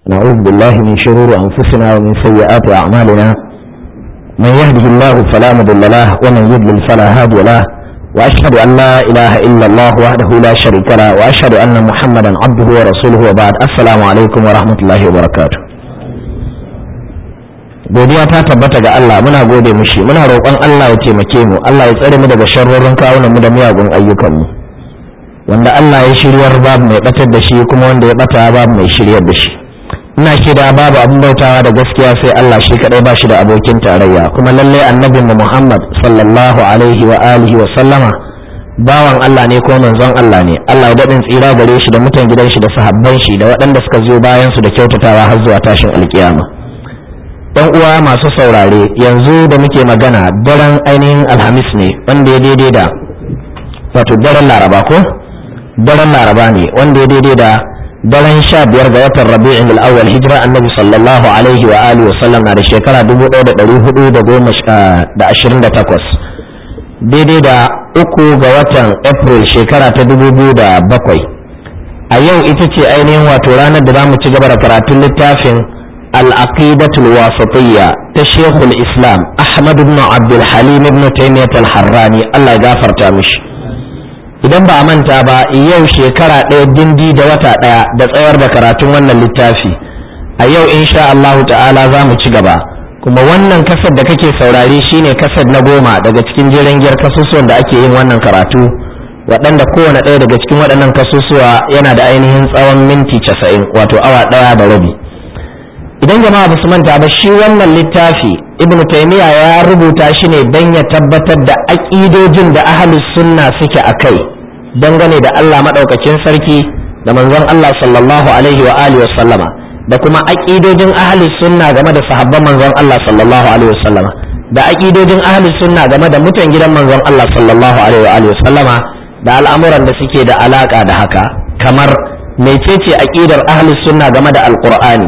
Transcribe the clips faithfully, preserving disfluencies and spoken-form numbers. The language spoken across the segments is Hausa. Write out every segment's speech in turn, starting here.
نعوذ بالله من شرور أنفسنا ومن سيئات أعمالنا من يهده الله فلا مضل له ومن يضلل فلا هادي له وأشهد أن لا إله إلا الله وحده لا شريك له وأشهد أن محمدا عبده ورسوله وبعد السلام عليكم ورحمة الله وبركاته. godiya ta tabbata ga Allah, muna gode mushi, muna roƙon Allah ya taimake mu, Allah ya tsare mu daga sharrorin kawunan mu da miyagun ayyukan mu. Wanda Allah ya shiryar babu mai batar da shi, kuma wanda ya bata babu mai shiryar da shi. Ina shaida babu abin bautawa da gaskiya sai Allah shi kadai ba shi da abokin tarayya, kuma lalle annabin mu Muhammad sallallahu alaihi wa alihi wa sallama bawan Allah ne ko manzon Allah ne. Allah ya dadin tsira gare shi da mutan gidan shi da sahabban shi da waɗanda suka zo bayan su da kyautatawa har zuwa tashin alkiyama. Ɗan uwa masu saurare, yanzu da muke magana daren ainihin alhamis ne wanda ya daidai da wato daren laraba ko daren laraba ne wanda ya daidai da daren sha biyar ga watan rabi'in al'awwal hijira annabi sallallahu alaihi wa alihi wa sallam na da shekara dubu ɗaya da ɗari hudu da goma da ashirin da takwas, daidai da uku ga watan april shekara ta dubu biyu da bakwai. A yau ita ce ainihin wato ranar da za mu ci gaba da karatun littafin العقيدة الواسطية تشيخ الإسلام أحمد بن عبد الحليم بن تيمية الحراني الله يغفر تامش. idan ba a manta ba yau shekara ɗaya dindi da wata ɗaya da tsayar da karatun wannan littafi, a yau insha Allah ta'ala za mu ci gaba, kuma wannan kasar da kake saurare shine kasar na goma daga cikin jeren giyar kasusuwan da ake yin wannan karatu, waɗanda kowane ɗaya daga cikin waɗannan kasusuwa yana da ainihin tsawon minti casa'in, wato awa ɗaya da rabi. Idan jama'a ba su manta ba, shi wannan littafi Ibn Taymiyyah ya rubuta shi ne don ya tabbatar da aƙidojin da ahlus sunna suke a kai dangane da Allah maɗaukakin sarki da manzon Allah sallallahu alaihi wa alihi wasallama, da kuma aƙidojin ahlus sunna game da sahabban manzon Allah sallallahu alaihi wasallama, da aƙidojin ahlus sunna game da mutan gidan manzon Allah sallallahu alaihi wa alihi wasallama, da al'amuran da suke da alaka da haka, kamar mecece aƙidar ahlus sunna game da alqur'ani,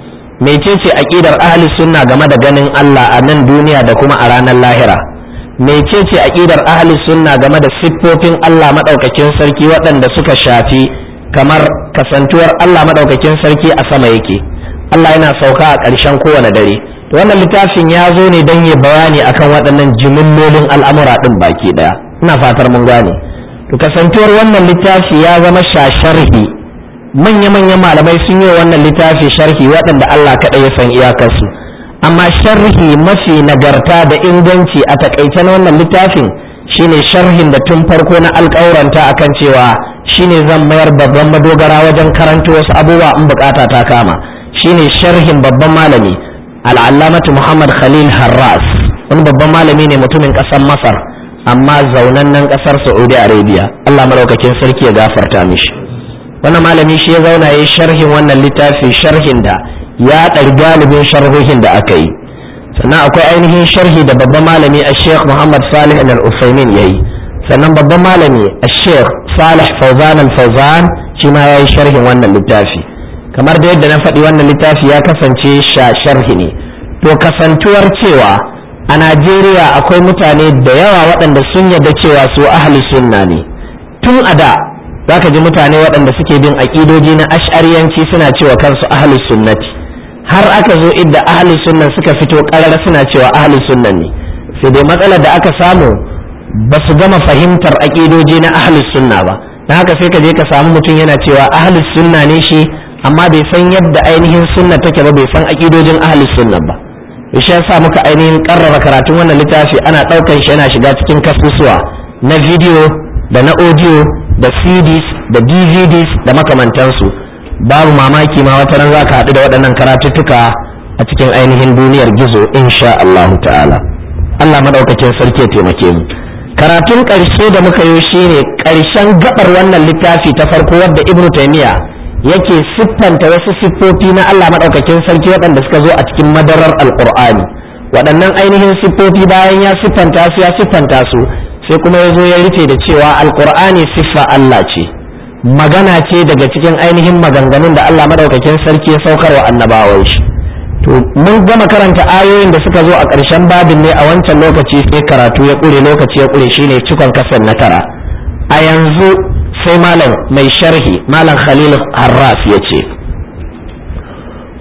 mecece aqidar ahli sunna game da ganin Allah a nan duniya da kuma a ranar lahira, mecece aqidar ahli sunna game da siffofin Allah madaukakin sarki waɗanda suka shafi kamar kasantuwar Allah madaukakin sarki a sama yake, Allah yana sauka a ƙarshen kowane dare. To wannan littafin ya zo ne don ya bayani akan waɗannan jimillolin al'amura ɗin baki ɗaya, ina fatar mun gane. To kasantuwar wannan littafi ya zama shasharhi, manya-manyan malamai sun yi wannan littafi sharhi waɗanda Allah kaɗai ya san iyakarsu, amma sharhi mafi nagarta da inganci a takaice na wannan littafin shine sharhin da tun farko na alƙawuranta akan cewa shine zan mayar babban madogara wajen karanta wasu abubuwa in bukata ta kama, shine sharhin babban malami al'allamatu Muhammad Khalil Harras, wani babban malami ne mutumin ƙasar Masar amma zaunannen ƙasar Saudi Arabia. Allah madaukakin sarki ya gafarta mishi. wannan malami shi ya zauna ya yi sharhin wannan littafi, sharhin da ya ɗari galibin sharhohin da aka yi. Sannan akwai ainihin sharhi da babban malami a sheikh Muhammad Salih al-Usaimin ya yi, sannan babban malami a sheikh Salih Fawzan al-Fawzan shi ma ya yi sharhin wannan littafi. Kamar da yadda na faɗi, wannan littafi ya kasance sha sharhi ne. To kasantuwar cewa a Najeriya akwai mutane da yawa waɗanda sun yarda cewa su ahli sunna ne tun a da, za ka ji mutane waɗanda suke bin aƙidoji na ash'ariyanci suna cewa kansu ahlus sunnati, har aka zo idda ahlus sunnan suka fito ƙarara suna cewa ahlus sunnan ne. Sai dai matsalar da aka samu, ba su gama fahimtar aƙidoji na ahlus sunna ba, don haka sai ka je ka samu mutum yana cewa ahlus sunna ne shi, amma bai san yadda ainihin sunna take ba, bai san aƙidojin ahlus sunna ba. Shi yasa muka ainihin ƙarrara karatun wannan littafi ana ɗaukan shi yana shiga cikin kasusuwa na bidiyo da na audio da C Ds da D V Ds da makamantansu. Babu mamaki ma wata ran zaka haɗu da waɗannan karatuttuka a cikin ainihin duniyar gizo insha Allah ta'ala. Allah madaukakin sarki ya taimake mu. Karatun ƙarshe da muka yi shine ƙarshen gabar wannan littafi ta farko wadda Ibn Taymiyyah yake siffanta wasu siffofi na Allah madaukakin sarki waɗanda suka zo a cikin madarar Alƙur'ani. Waɗannan ainihin siffofi bayan ya siffanta su ya siffanta su sai kuma ya zo ya rufe da cewa alkur'ani siffa Allah ce, magana ce daga cikin ainihin maganganun da Allah madaukakin sarki ya saukar wa annabawan shi. To mun gama karanta ayoyin da suka zo a ƙarshen babin ne a wancan lokaci, sai karatu ya ƙure, lokaci ya ƙure, shine cikon kasar na tara. A yanzu sai malam mai sharhi malam Khalil Harras ya ce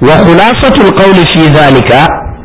wa khulasatul qawli fi zalika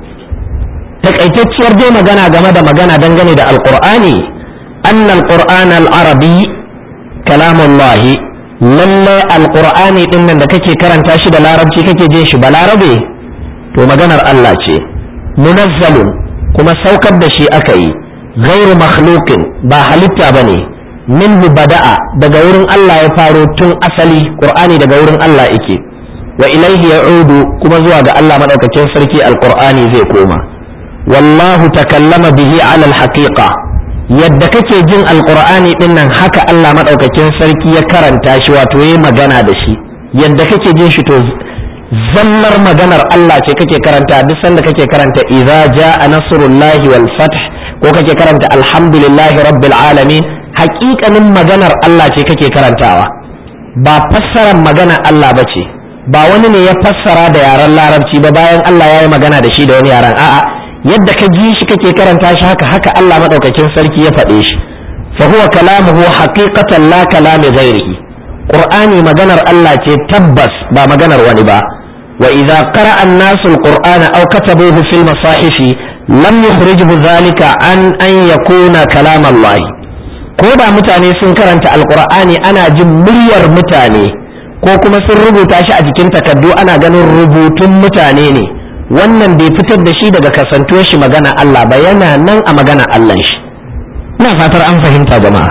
takaitacciyar dai magana game da magana dangane da alqur'ani anna alqur'ana al-arabi kalamullah lalle alqur'ani din nan da kake karanta shi da larabci kake jin shi balarabe to maganar Allah ce munazzalun kuma saukar da shi aka yi ghairu makhluqin ba halitta bane minhu bada'a daga wurin Allah ya faro tun asali qur'ani daga wurin Allah yake wa ilaihi ya'udu kuma zuwa ga Allah madaukakin sarki alqur'ani zai koma wallahu takallama bihi ala alhaqiqa yadda kake jin alqur'ani din nan haka Allah madaukakin sarki ya karanta shi wato yayi magana da shi yadda kake jin shi to zallar maganar Allah ce kake karanta duk sanda kake karanta idza jaa nasrullahi wal fath ko kake karanta alhamdulillahi rabbil alamin haƙiƙanin maganar Allah ce kake karantawa ba fassarar magana Allah bace ba wani ne ya fassara da yaren larabci ba bayan Allah ya yi magana da shi da wani yaren a'a yadda ka ji shi kake karanta shi haka haka Allah madaukakin sarki ya faɗe shi fa huwa kalamuhu haqiqatan la kalami ghairihi qur'ani maganar Allah ce tabbas ba maganar wani ba wa idza qara'a an-nasu al-qur'ana aw katabuhu fil masahifi lam yukhrijhu dhalika an an yakuna kalam Allah ko da mutane sun karanta alqur'ani ana jin muryar mutane ko kuma sun rubuta shi a jikin takardu ana ganin rubutun mutane ne wannan bai fitar da shi daga kasantuwar shi magana Allah ba yana nan a magana Allah shi ina fatar an fahimta jama'a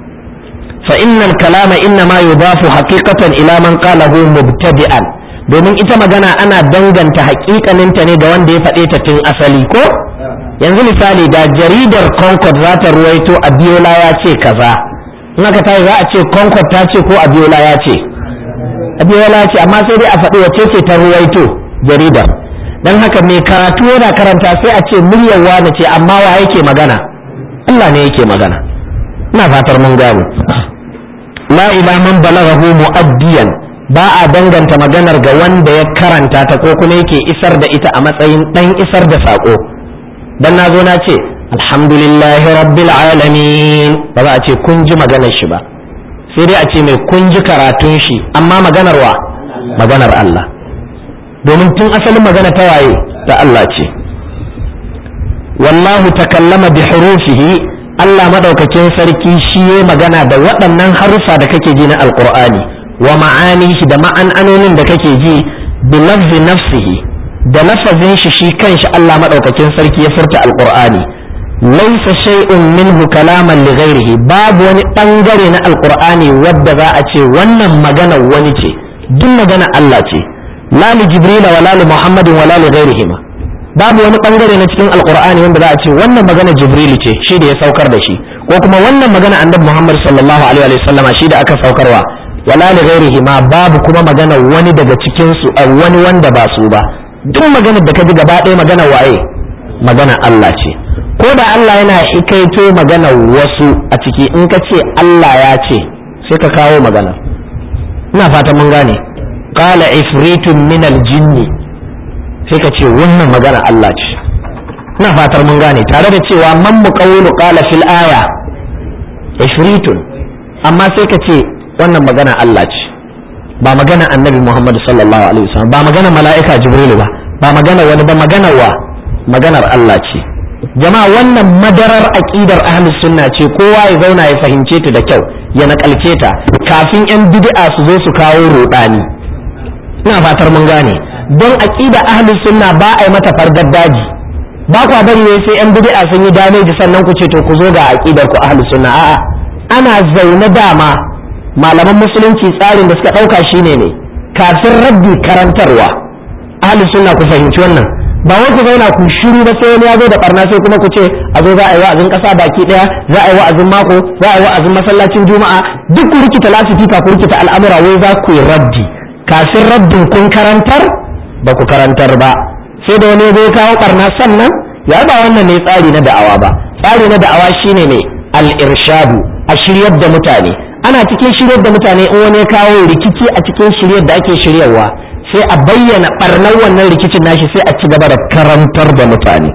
fa innal kalama inna ma yudafu haqiqatan ila man qalahu mubtadi'an domin ita magana ana danganta haƙiƙaninta ne ga wanda ya faɗe ta tun asali ko yanzu misali da jaridar Concord za ta ruwaito Abiola ya ce kaza in aka tayi za a ce Concord ta ce ko Abiola ya ce Abiola ya ce amma sai dai a faɗi wace ce ta ruwaito jaridar dan haka mai karatu yana karanta sai a ce muryar wani ce amma wa yake magana Allah ne yake magana ina fatar mun gane la ila man balaghahu muaddiyan ba a danganta maganar ga wanda ya karanta ta ko kuma yake isar da ita a matsayin dan isar da sako dan nazo na ce alhamdulillahi rabbil alamin ba za a ce kun ji maganar shi ba sai dai a ce mai kun ji karatun shi amma maganar wa maganar Allah domin tun asalin magana ta waye ta Allah ce wallahu takallama bi hurufihi Allah madaukakin sarki shi ya magana da waɗannan harufa da kake ji na alqur'ani wa ma'anihi da ma'anonin da kake ji bi lafzi nafsihi da lafazin shi shi kanshi Allah madaukakin sarki ya furta alqur'ani laysa shay'un minhu kalaman li ghairihi babu wani bangare na alqur'ani wadda za a ce wannan magana wani ce duk magana Allah ce la li jibril wala li muhammadin wala li ghairihima babu wani bangare na cikin alqur'ani wanda za a ce wannan magana jibril ce shi da ya saukar da shi ko kuma wannan magana annabi muhammad sallallahu alaihi wa sallama shi da aka saukarwa wala li ghairihima babu kuma magana wani daga cikin su a wani wanda ba su ba duk maganar da ka ji gaba ɗaya magana waye magana Allah ce ko da Allah yana hikaito magana wasu a ciki in ka ce Allah ya ce sai ka kawo magana ina fatan mun gane qala ifritun min aljinni sai ka ce wannan magana Allah ce ina fatar mun gane tare da cewa man muqawlu qala fil aya ifritun amma sai ka ce wannan magana Allah ce ba magana annabi Muhammad sallallahu alaihi wasallam ba magana mala'ika jibril ba ba magana wani ba magana wa maganar Allah ce jama'a wannan madarar aqidar ahlus sunna ce kowa ya zauna ya fahimce ta da kyau ya nakalce ta kafin yan bid'a su zo su kawo rudani ina fatar mun gane don aqida ahlus sunna ba a yi mata fargar daji ba kwa bari ne sai yan bid'a sun yi damage sannan ku ce to ku zo ga aqidar ku ahlus sunna a'a ana zaune dama malaman musulunci tsarin da suka dauka shine ne kafin rabbi karantarwa ahlus sunna ku fahimci wannan ba wai ku zauna ku shiru ba sai wani ya zo da barna sai kuma ku ce a zo za a yi wa'azin kasa baki daya za a yi wa'azin mako za a yi wa'azin masallacin juma'a duk ku rikita lasifika ku rikita al'amura wai za ku yi raddi kafin raddin kun karantar ba ku karantar ba sai da wani zai kawo barna sannan ya ba wannan ne tsari na da'awa ba tsari na da'awa shine ne al-irshadu a shiryar da mutane ana cikin shiryar da mutane in wani ya kawo rikici a cikin shiryar da ake shiryarwa sai a bayyana barnar wannan rikicin nashi sai a ci gaba da karantar da mutane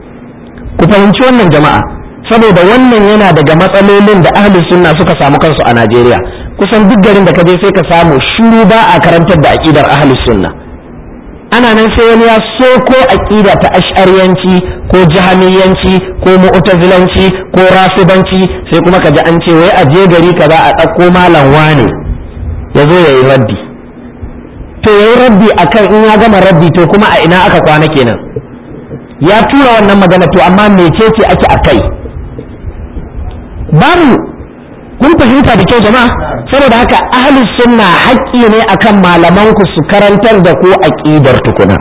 ku fahimci wannan jama'a saboda wannan yana daga matsalolin da ahlus sunna suka samu kansu a Najeriya kusan duk garin da ka je sai ka samu shiru ba a karantar da aqidar ahlus sunna ana nan sai wani ya soko aqida ta ash'ariyanci ko jahamiyanci ko mu'tazilanci ko rafidanci sai kuma kaji an ce wai a je gari kaza a ɗauko malam wane yazo yayi raddi to yayi raddi akan in ya gama raddi to kuma a ina aka kwana kenan ya tura wannan magana to amma mecece ake akai babu kun fahimta da kyau jama'a saboda haka ahli sunna haƙƙi ne akan malaman ku su karantar da ku aqidar tukuna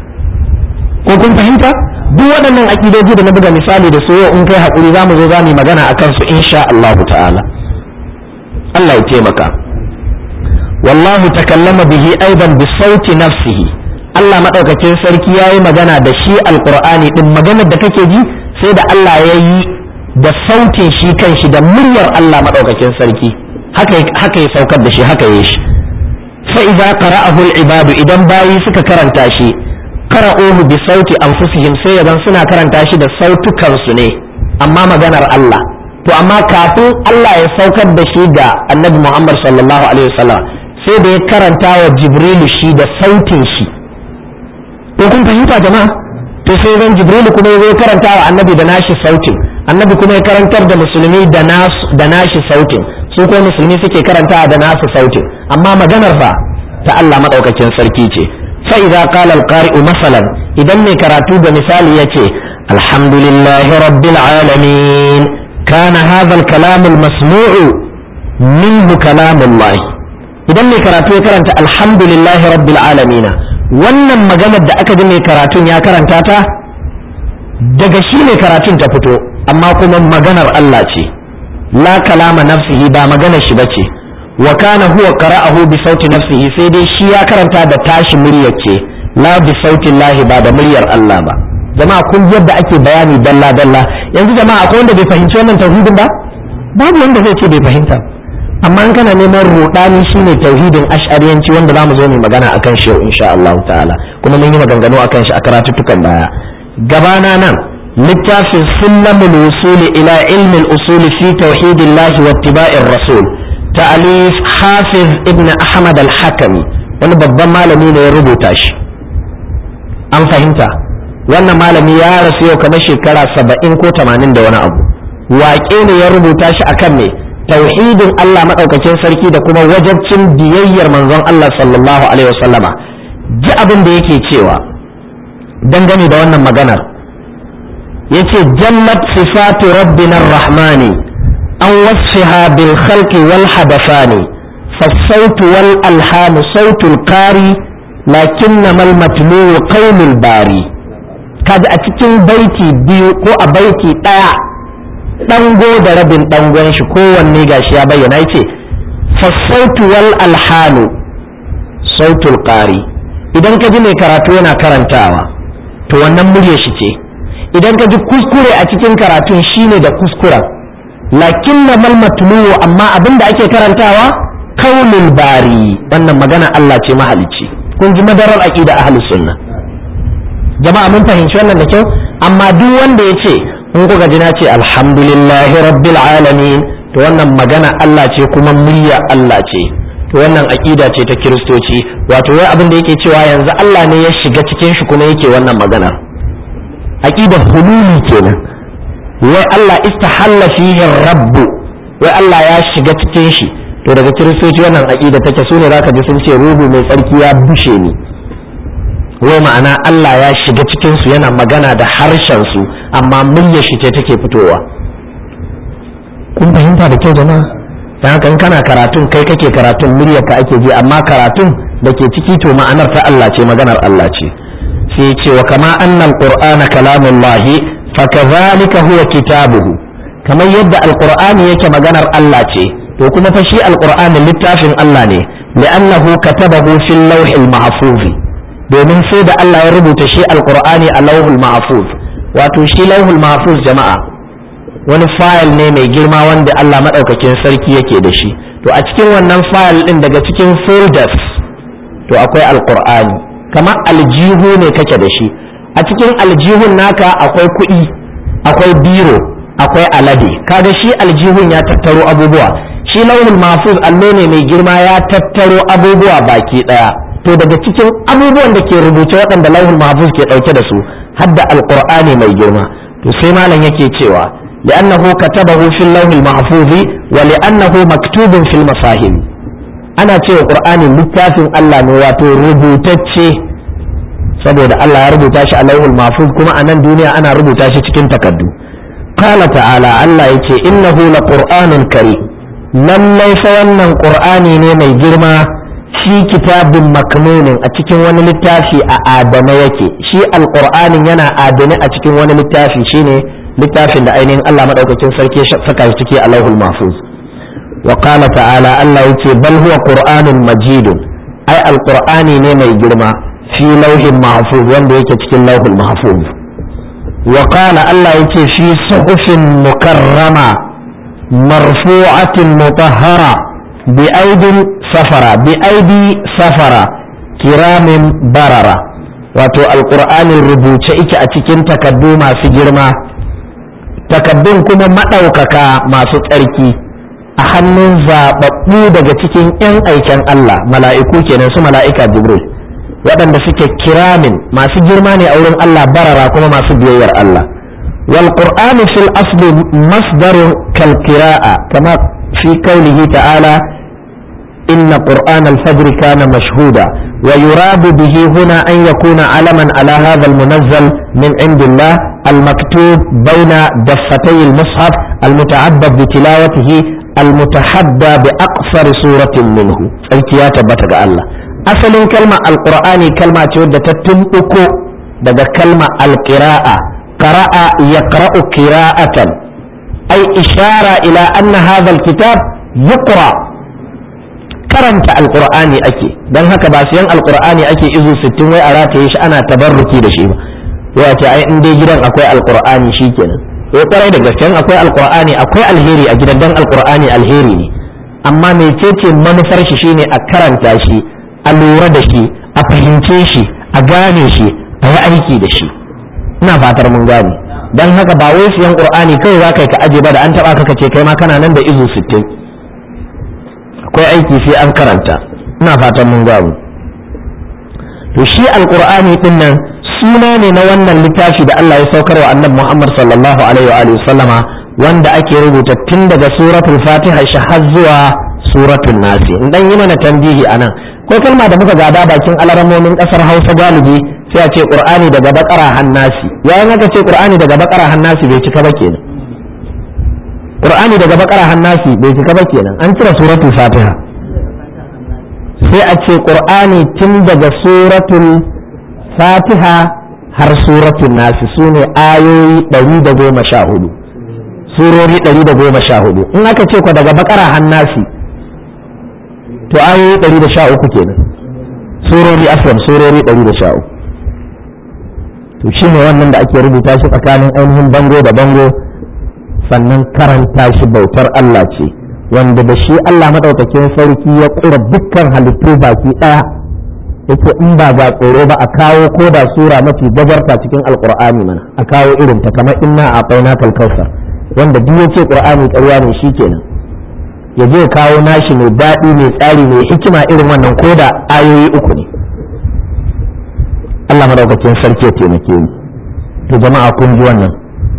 ko kun fahimta duk waɗannan aqidoji da na buga misali da su in kai hakuri zamu zo zamu magana akan su insha Allah ta'ala Allah ya taimaka wallahu takallama bihi aidan bi sauti nafsihi Allah madaukakin sarki yayi magana da shi alqur'ani din maganar da kake ji sai da Allah ya yi da sautin shi kanshi da muryar Allah madaukakin sarki haka haka ya saukar da shi haka yayi shi fa idza qara'ahu al-ibad idan bayi suka karanta shi qara'uhu bi sauti anfusihim sai yaban suna karanta shi da sautukan su ne amma maganar Allah to amma kafin Allah ya saukar da shi ga Annabi Muhammad sallallahu alaihi wasallam sai da ya karanta wa Jibril shi da sautin shi ko kun fahimta jama'a to sai ran Jibril kuma ya karanta wa Annabi da nashi sautin Annabi kuma ya karantar da musulmi da nasu da nashi sautin su ko musulmi suke karanta da nasu sautin amma maganar fa ta Allah madaukakin sarki ce fa idza qala al-qari'u masalan idan mai karatu da misali yace alhamdulillahi rabbil alamin kana hadha al-kalam al-masmu'u minhu kalam Allah idan mai karatu ya karanta alhamdulillahi rabbil alamin wannan maganar da aka ji mai karatun ya karanta ta daga shi ne karatun ta fito amma kuma maganar Allah ce la kalama nafsihi ba maganar shi bace wa kana huwa qara'ahu bi sauti nafsihi sai dai shi ya karanta da tashi muryar ce la bi sauti Allah ba da muryar Allah ba jama'a kun yadda ake bayani dalla dalla yanzu jama'a akwai wanda bai fahimci wannan tauhidin ba babu wanda zai ce bai fahimta amma in kana neman rudani shine tauhidin ash'ariyanci wanda zamu zo mu magana akan shi insha Allah ta'ala kuma mun yi maganganu akan shi a karatuttukan baya gabana nan littafin sulamul usuli ila ilmi al-usul fi tauhidillah wa ittiba'ir rasul ta'alif hafiz ibn ahmad al-hakami wani babban malami ne ya rubuta shi an fahimta wannan malami ya rasu yau kamar shekara saba'in ko tamanin da wani abu waƙe ne ya rubuta shi akan me tauhidin Allah madaukakin sarki da kuma wajabcin biyayyar manzon Allah sallallahu alaihi wasallama ji abin da yake cewa dangane da wannan maganar yace jallat sifatu rabbina ar-rahmani an wasfiha bil khalqi wal hadathani فالصوت والألحان صوت القاري لكنما المتلو قول الباري kaji a cikin baiti biyu ko a baiti ɗaya ɗango da rabin ɗangon shi kowanne gashi ya bayyana yace fasautu wal alhanu sautul qari idan ka ji mai karatu yana karantawa to wannan muryar shi ce idan ka ji kuskure a cikin karatun shine da kuskuren lakinna mal matlu amma abinda ake karantawa kaulul bari wannan magana Allah ce mahalicci kun ji madarar aqida ahlus sunna jama'a mun fahimci wannan da kyau amma duk wanda ya ce in kuka ji na ce alhamdulillahi rabbil alamin to wannan magana Allah ce kuma murya Allah ce to wannan aqida ce ta kiristoci wato wai abin da yake cewa yanzu Allah ne ya shiga cikin shi kuma yake wannan magana aqida hululi kenan wai Allah istahalla fihi rabb wai Allah ya shiga cikin shi to daga kiristoci wannan aqida take sune zaka ji sun ce ruhu mai tsarki ya bushe ni wai ma'ana Allah ya shiga cikin su yana magana da harshen su amma muryar shi ce take fitowa kun fahimta da kyau jama'a dan haka in kana karatun kai kake karatun muryar ka ake ji amma karatun da ke ciki to ma'anar ta Allah ce maganar Allah ce sai ya ce wa kama annal qur'ana kalamullahi fakadhalika huwa kitabuhu kamar yadda alqur'ani yake maganar Allah ce to kuma fa shi alqur'ani littafin Allah ne li'annahu katabahu fil lawhil mahfuz domin sai da Allah ya rubuta shi alqur'ani a lawhul mahfuz wato shi lawhul mahfuz jama'a wani file ne mai girma wanda Allah madaukakin sarki yake da shi to a cikin wannan file din daga cikin folders to akwai alqur'ani kamar aljihu ne kake da shi a cikin aljihun naka akwai kuɗi akwai biro akwai alade kaga shi aljihun ya tattaro abubuwa shi launin mahfuz allo ne mai girma ya tattaro abubuwa baki daya to daga cikin abubuwan da ke rubuce waɗanda lauhul mahfuz ke ɗauke da su hadda alqur'ani mai girma to sai malam yake cewa li'annahu katabahu fil lauhil mahfuz wa li'annahu maktubun fil masahib ana cewa qur'ani littafin Allah ne wato rubutacce saboda Allah ya rubuta shi a lauhul mahfuz kuma a nan duniya ana rubuta shi cikin takaddu qala ta'ala Allah yace innahu laqur'anun karim lallai fa wannan qur'ani ne mai girma shi kitabun maknunin a cikin wani littafi a adana yake shi alqur'anin yana adane a cikin wani littafi shine littafin da ainihin Allah madaukakin sarki saka shi ciki a lauhul mahfuz wa qala ta'ala Allah yace bal huwa qur'anun majidun ai alqur'ani ne mai girma fi lauhin mahfuz wanda yake cikin lauhul mahfuz wa qala Allah yace fi suhufin mukarrama marfu'atin mutahhara bi aidin safara bi aidi safara kiramin barara wato alqur'ani rubuce yake a cikin takaddu masu girma takaddun kuma madaukaka masu tsarki a hannun zababbu daga cikin yan aikin Allah mala'iku kenan su mala'ika jibril waɗanda suke kiramin masu girma ne a wurin Allah barara kuma masu biyayyar Allah wal qur'anu fil asli masdarun kal qira'a kama fi qawlihi ta'ala inna qur'ana al fajr kana mashhuda wa yuradu bihi huna an yakuna alaman ala hadha al munazzal min indillah al maktub bayna daffatay al mushaf al muta'abbad bi tilawatihi al mutahadda bi aqsar suratin minhu ya tabbata ga Allah asalin kalma alqur'ani kalma ce wadda ta tumbuko daga kalma alqira'a qara'a yaqra'u qira'atan ay ishara ila anna hadha alkitab yuqra karanta alqur'ani ake dan haka ba siyan alqur'ani ake izu sittin wai a rataye shi ana tabarruki da shi ba wai ce ai in dai gidan akwai alqur'ani shikenan eh kwarai da gaske akwai alqur'ani akwai alheri a gidan dan alqur'ani alheri ne amma mecece manufar shi shine a karanta shi a lura da shi a fahimce shi a gane shi a yi aiki da shi ina fatar mun gane don haka ba wai siyan qur'ani kai za ka yi ka aje ba da an taba ka ce kai ma kana nan da izu sittin akwai aiki sai an karanta ina fatan mun gane to shi alqur'ani din nan suna ne na wannan littafi da Allah ya saukar wa annabi Muhammad sallallahu alaihi wa alihi sallama wanda ake rubuta tun daga suratul fatiha shi har zuwa suratul nasi in dan yi mana tambihi anan ko kalma da muka gada bakin alaramomin kasar Hausa galibi sai a ce Qur'ani daga bakara hannasi yayin aka ce Qur'ani daga bakara hannasi bai cika ba kenan Qur'ani daga bakara hannasi bai cika ba kenan an cire suratul Fatiha sai a ce Qur'ani tun daga suratul Fatiha har suratul nasi sune ayoyi ɗari da goma sha hudu surori ɗari da goma sha hudu in aka ce ko daga bakara hannasi to ayoyi ɗari da sha uku kenan surori afwan surori ɗari da sha uku to shi ne wannan da ake rubuta shi tsakanin ainihin bango da bango sannan karanta shi bautar Allah ce wanda da shi Allah madaukakin sarki ya kura dukkan halittu baki ɗaya yake in ba ga tsoro ba a kawo ko da sura mafi gajarta cikin alqur'ani mana a kawo irin ta kamar inna a'tayna kal-kautsar wanda duk yace qur'ani ƙarya ne shikenan ya je kawo nashi mai daɗi mai tsari mai hikima irin wannan ko da ayoyi uku ne Allah madaukakin sarki ya taimake mu to jama'a kun ji wannan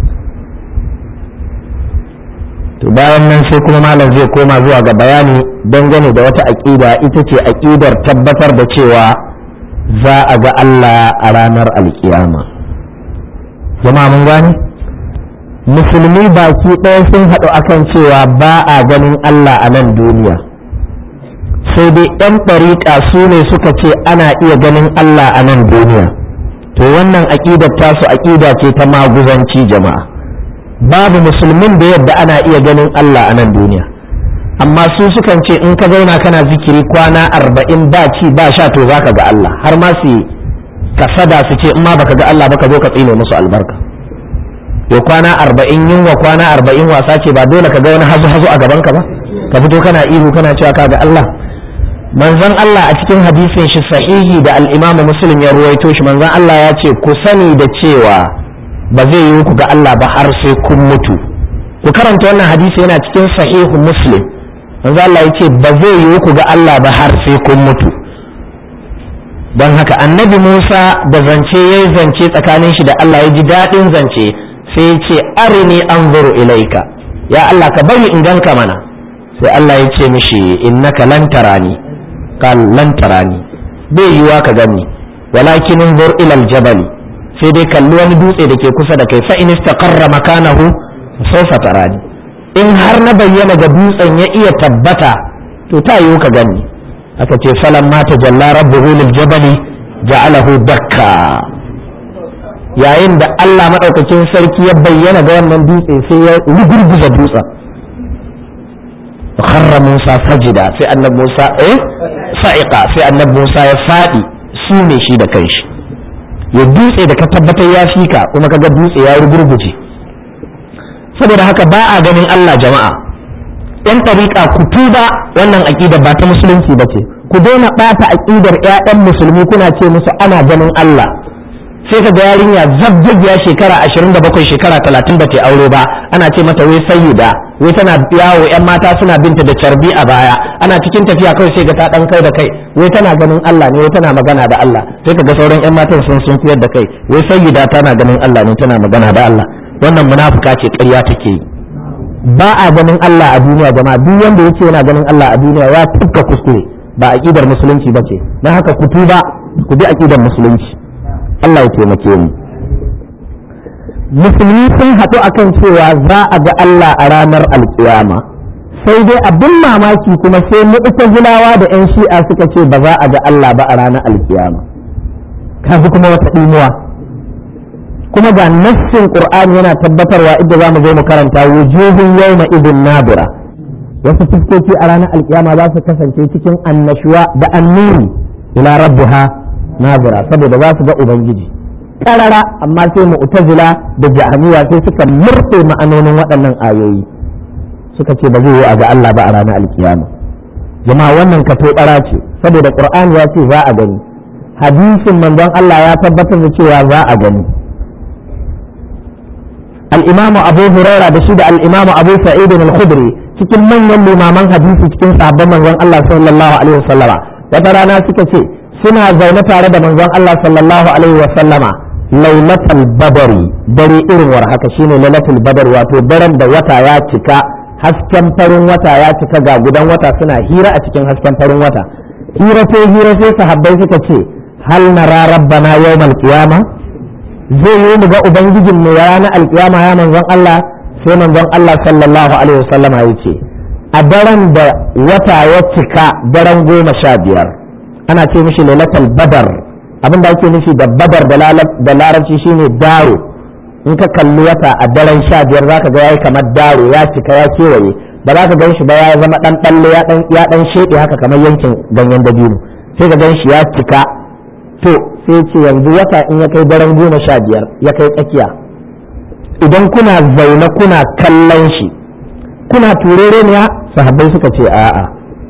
to bayan nan sai kuma malam zai koma zuwa ga bayani dangane da wata aqida ita ce aqidar tabbatar da cewa za a ga Allah a ranar alkiyama jama'a mun gane musulmi baki ɗaya sun haɗu akan cewa ba a ganin Allah a nan duniya sai dai ɗan ɗariƙa su ne suka ce ana iya ganin Allah a nan duniya to wannan aƙidar tasu aƙida ce ta maguzanci jama'a babu musulmin da yadda ana iya ganin Allah a nan duniya amma su sukan ce in ka zauna kana zikiri kwana arba'in ba ci ba sha to zaka ga Allah har ma su kasada su ce in ma baka ga Allah ba ka zo ka tsine musu albarka to kwana arba'in yunwa kwana arba'in wasa ce ba dole ka ga wani hazo hazo a gaban ka ba ka fito kana ihu kana cewa ka ga Allah manzon Allah a cikin hadisin shi sahihi da al-Imam Muslim ya ruwaito shi manzon Allah ya ce ku sani da cewa ba zai yi ku ga Allah ba har sai kun mutu ku karanta wannan hadisi yana cikin sahihu Muslim manzon Allah ya ce ba zai yi ku ga Allah ba har sai kun mutu don haka annabi Musa da zance yayi zance tsakanin shi da Allah ya ji daɗin zance sai ya ce arini anzuru ilaika, ya Allah ka bari in ganka mana. sai Allah ya ce mishi innaka lan tarani, qal lan tarani, bai yiwa ka gani, walakin anzur ila aljabal, sai dai kalli wani dutse da ke kusa da kai, fa in istaqarra makanahu sawfa tarani, in har na bayyana ga dutsen ya iya tabbata to ta yiwu ka gani. aka ce falan ma tajalla rabbuhu lil jabali ja'alahu dakka, yayin da Allah madaukakin sarki ya bayyana ga wannan dutse sai ya rugurguza dutsen. kharra Musa sajida, sai annabi Musa eh sa'iqa, sai annabi Musa ya fadi shi ne shi da kanshi. ya dutse da ka tabbatar ya fika kuma kaga dutse ya rugurguje. saboda haka ba a ganin Allah jama'a. yan tariqa ku tuba, wannan aqida ba ta musulunci bace. ku daina bata aqidar ƴaƴan musulmi kuna ce musu ana ganin Allah. sai ka ga yarinya zabjagiya shekara ashirin da bakwai shekara talatin ba ta aure ba, ana ce mata wai sayyida, wai tana yawo yan mata suna binta da carbi a baya, ana cikin tafiya kawai sai ga ta dan kai da kai, wai tana ganin Allah ne, wai tana magana da Allah. sai ka ga sauran yan matan sun sun fiyar da kai, wai sayyida tana ganin Allah ne, tana magana da Allah. wannan munafuka ce, ƙarya take yi. ba a ganin Allah a duniya jama'a. duk wanda yake yana ganin Allah a duniya ya tufka kuskure, ba aqidar musulunci bace. dan haka ku tuba ku bi aqidar musulunci. Allah ya taimake mu. musulmi sun haɗu akan cewa za a ga Allah a ranar alkiyama, sai dai abin mamaki kuma sai mu'tazilawa da yan shi'a suka ce ba za a ga Allah ba a ranar alkiyama. kaji kuma wata dimuwa, kuma ga nassin Qur'ani yana tabbatarwa idda zamu zo mu karanta wujuhun yawma idin nabira, wasu fuskoki a ranar alkiyama za su kasance cikin annashuwa da annuri ila rabbiha nazira, saboda za su ga ubangiji karara. amma sai mu'tazila da jahmiya sai suka murɗe ma'anonin waɗannan ayoyi, suka ce ba zai yi a ga Allah ba a ranar alkiyama. jama'a wannan kato bara ce, saboda Qur'ani ya ce za a gani, hadisin manzon Allah ya tabbatar da cewa za a gani. al-imamu Abu Hurairah da shi da al-imamu Abu Sa'id al-Khudri cikin manyan limaman hadisi cikin sahabban manzon Allah sallallahu alaihi wasallama, wata rana suka ce suna zaune tare da manzon Allah sallallahu alaihi wa sallama lailatul badri, dare irin war haka shine lailatul badr, wato daren da wata ya cika, hasken farin wata ya cika, ga gudan wata suna hira a cikin hasken farin wata. hira sai hira sai sahabbai suka ce hal nara rabbana yawmal qiyama, zai yi mu ga ubangijin mu ranar alqiyama ya manzon Allah. sai manzon Allah sallallahu alaihi wa sallama yace a daren da wata ya cika, daren goma sha biyar, ana ce mishi lailatul badar. abin da ake nufi da badar da larabci shine daro. in ka kalli wata a daren sha biyar zaka ga yayi kamar daro, ya cika ya kewaye, ba za ka gan shi ba ya zama dan dalle ya dan ya dan shede haka kamar yankin ganyen dabino, sai ka gan shi ya cika. to sai ce yanzu wata in ya kai daren goma sha biyar ya kai tsakiya, idan kuna zaune kuna kallon shi kuna turere ne, sahabbai suka ce a'a,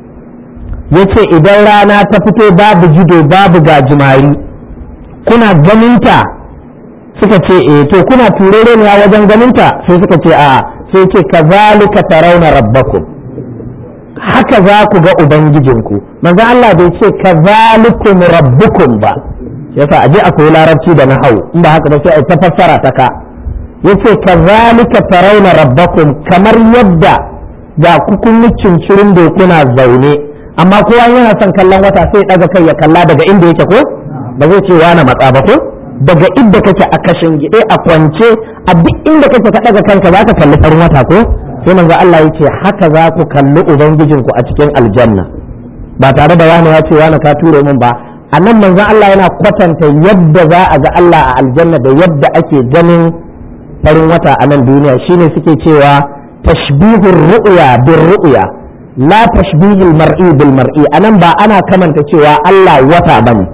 yace idan rana ta fito babu jido babu gajimari kuna ganinta, suka ce eh, to kuna turere ne wajen ganinta, sai suka ce a, sai ce kazalika tarawna rabbakum, haka za ku ga ubangijinku. manzo Allah bai ce kazalikum rabbukum ba, yasa aje akwai larabci da nahwu, in ba haka ba sai ai ta fassara ta ka. yace kazalika tarawna rabbakum, kamar yadda ga kun cincirin da kuna zaune, amma kowa yana son kallon wata sai daga kai ya kalla daga inda yake, ko ba zai ce wani matsa ba, ko daga inda kake a kashin gide a kwance a duk inda kake ka daga kanka za ka kalli farin wata, ko sai manzo Allah yace haka za ku kalli ubangijinku a cikin aljanna, ba tare da wani ya ce wani ka ture min ba. annan manzo Allah yana kwatanta yadda za a ga Allah a aljanna da yadda ake ganin farin wata a nan duniya. shine suke cewa tashbihur ru'ya bir ru'ya la tashbihul mar'i bil mar'i. anan ba ana kamanta cewa Allah wata bane,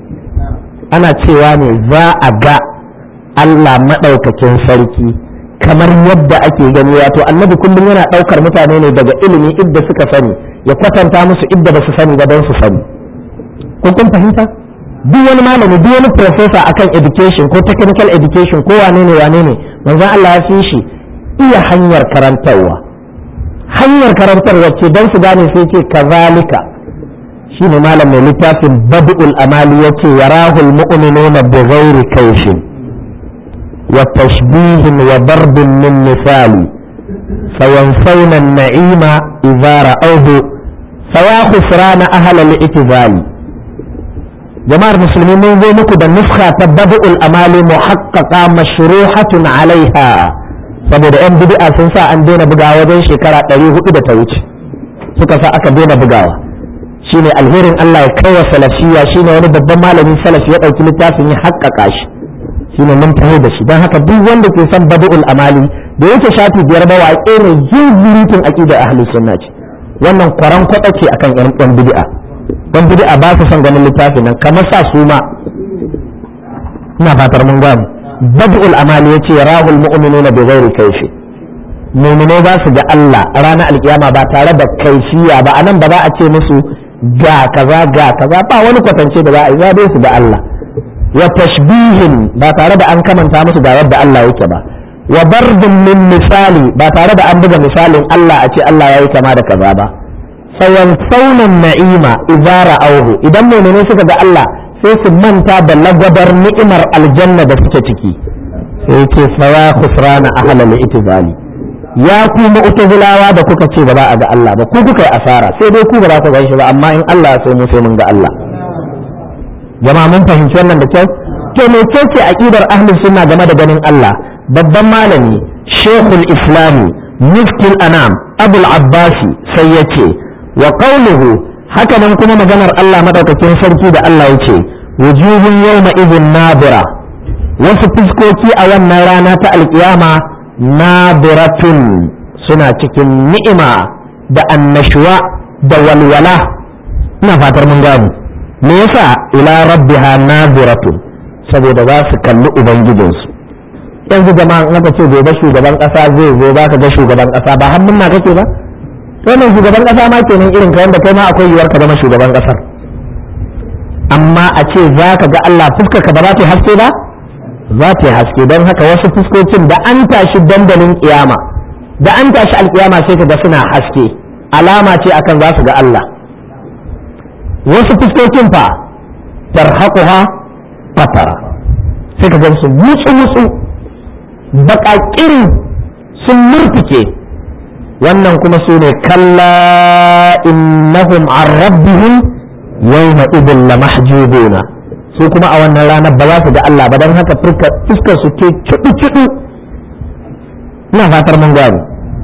ana cewa ne za a ga Allah madaukakin sarki kamar yadda ake gani. wato annabi kullum yana daukar mutane ne daga ilimi idda suka sani ya kwatanta musu idda ba su sani ba don su sani. kun kun fahimta? duk wani malami duk wani professor akan education ko technical education ko wane ne wane ne, manzon Allah ya fi shi iya hanyar karantarwa. hanyar karantarwa ce don su gane sai ce kazalika, shine malam mai littafin bad'ul amali yace yarahul mu'minuna bighairi kayshin wa tashbihin wa darbin min misali fayansawna an-na'ima idza ra'awhu faya khusrana ahla al-i'tizali. jama'ar musulmi mun zo muku da nuskha ta bad'ul amali muhaqqaqa mashruhatun alaiha saboda yan bid'a sun sa an daina bugawa wajen shekara ɗari hudu da ta wuce suka sa aka daina bugawa. shine alherin Allah ya kai wa salafiya shine wani babban malamin salafi ya dauki littafin ya haƙƙaƙa shi shine mun taho da shi dan haka duk wanda ke son bad'ul amali da yake shafi biyar ba waƙe ne zuzurutun aqida ahlus sunna ce wannan kwaran kwada ce akan yan bid'a dan bid'a ba su son ganin littafin nan kamar sa su ma ina fatar mun gane bad'ul amali yace rahul mu'minuna bi ghairi kayfi mu'mino ba su ga Allah ranar alkiyama ba tare da kaifiya ba anan ba za a ce musu ga kaza ga kaza ba wani kwatance da za a yi za dai su ga Allah wa tashbihin ba tare da an kamanta musu ga yadda Allah yake ba wa darbin min misali ba tare da an buga misalin Allah a ce Allah yayi kama da kaza ba fayansawna na'ima idza ra'awhu idan mu'mini suka ga Allah sai su manta da lagwabar ni'imar aljanna da suke ciki sai ce sawa khusrana ahla al-itizali ya ku mu'tazilawa da kuka ce ba za a ga Allah ba ku kuka yi asara sai dai ku ba za ku gan shi ba amma in Allah ya so mu sai mun ga Allah. jama'a mun fahimci wannan da kyau to me ce aqidar ahlus sunna game da ganin Allah babban malami shaykhul islami muftil anam abul abbasi sai yace wa qawluhu haka nan kuma maganar Allah madaukakin sarki da Allah yace wujuhun yawma idhin nadira wasu fuskoki a wannan rana ta alkiyama nadiratun suna cikin ni'ima da annashuwa da walwala ina fatar mun gano me yasa ila rabbiha nadiratun saboda za su kalli ubangijinsu yanzu jama'a in aka ce gobe shugaban kasa zai zo baka ga shugaban kasa ba hannun na kake ba wannan shugaban kasa ma kenan irin ka wanda kai ma akwai yiwuwar ka zama shugaban kasar amma a ce za ka ga Allah fuskar ka ba za ta haske ba za ta haske don haka wasu fuskokin da an tashi dandalin kiyama da an tashi alkiyama sai ka ga suna haske alama ce akan za su ga Allah wasu fuskokin fa tarhaquha fatara sai ka ga su mutsu mutsu baƙaƙirin sun murtuke wannan kuma su ne kalla innahum an rabbihim yawma idin la mahjubuna su kuma a wannan ranar ba za su ga Allah ba don haka fuskar su ke cudu cudu ina fatar mun gano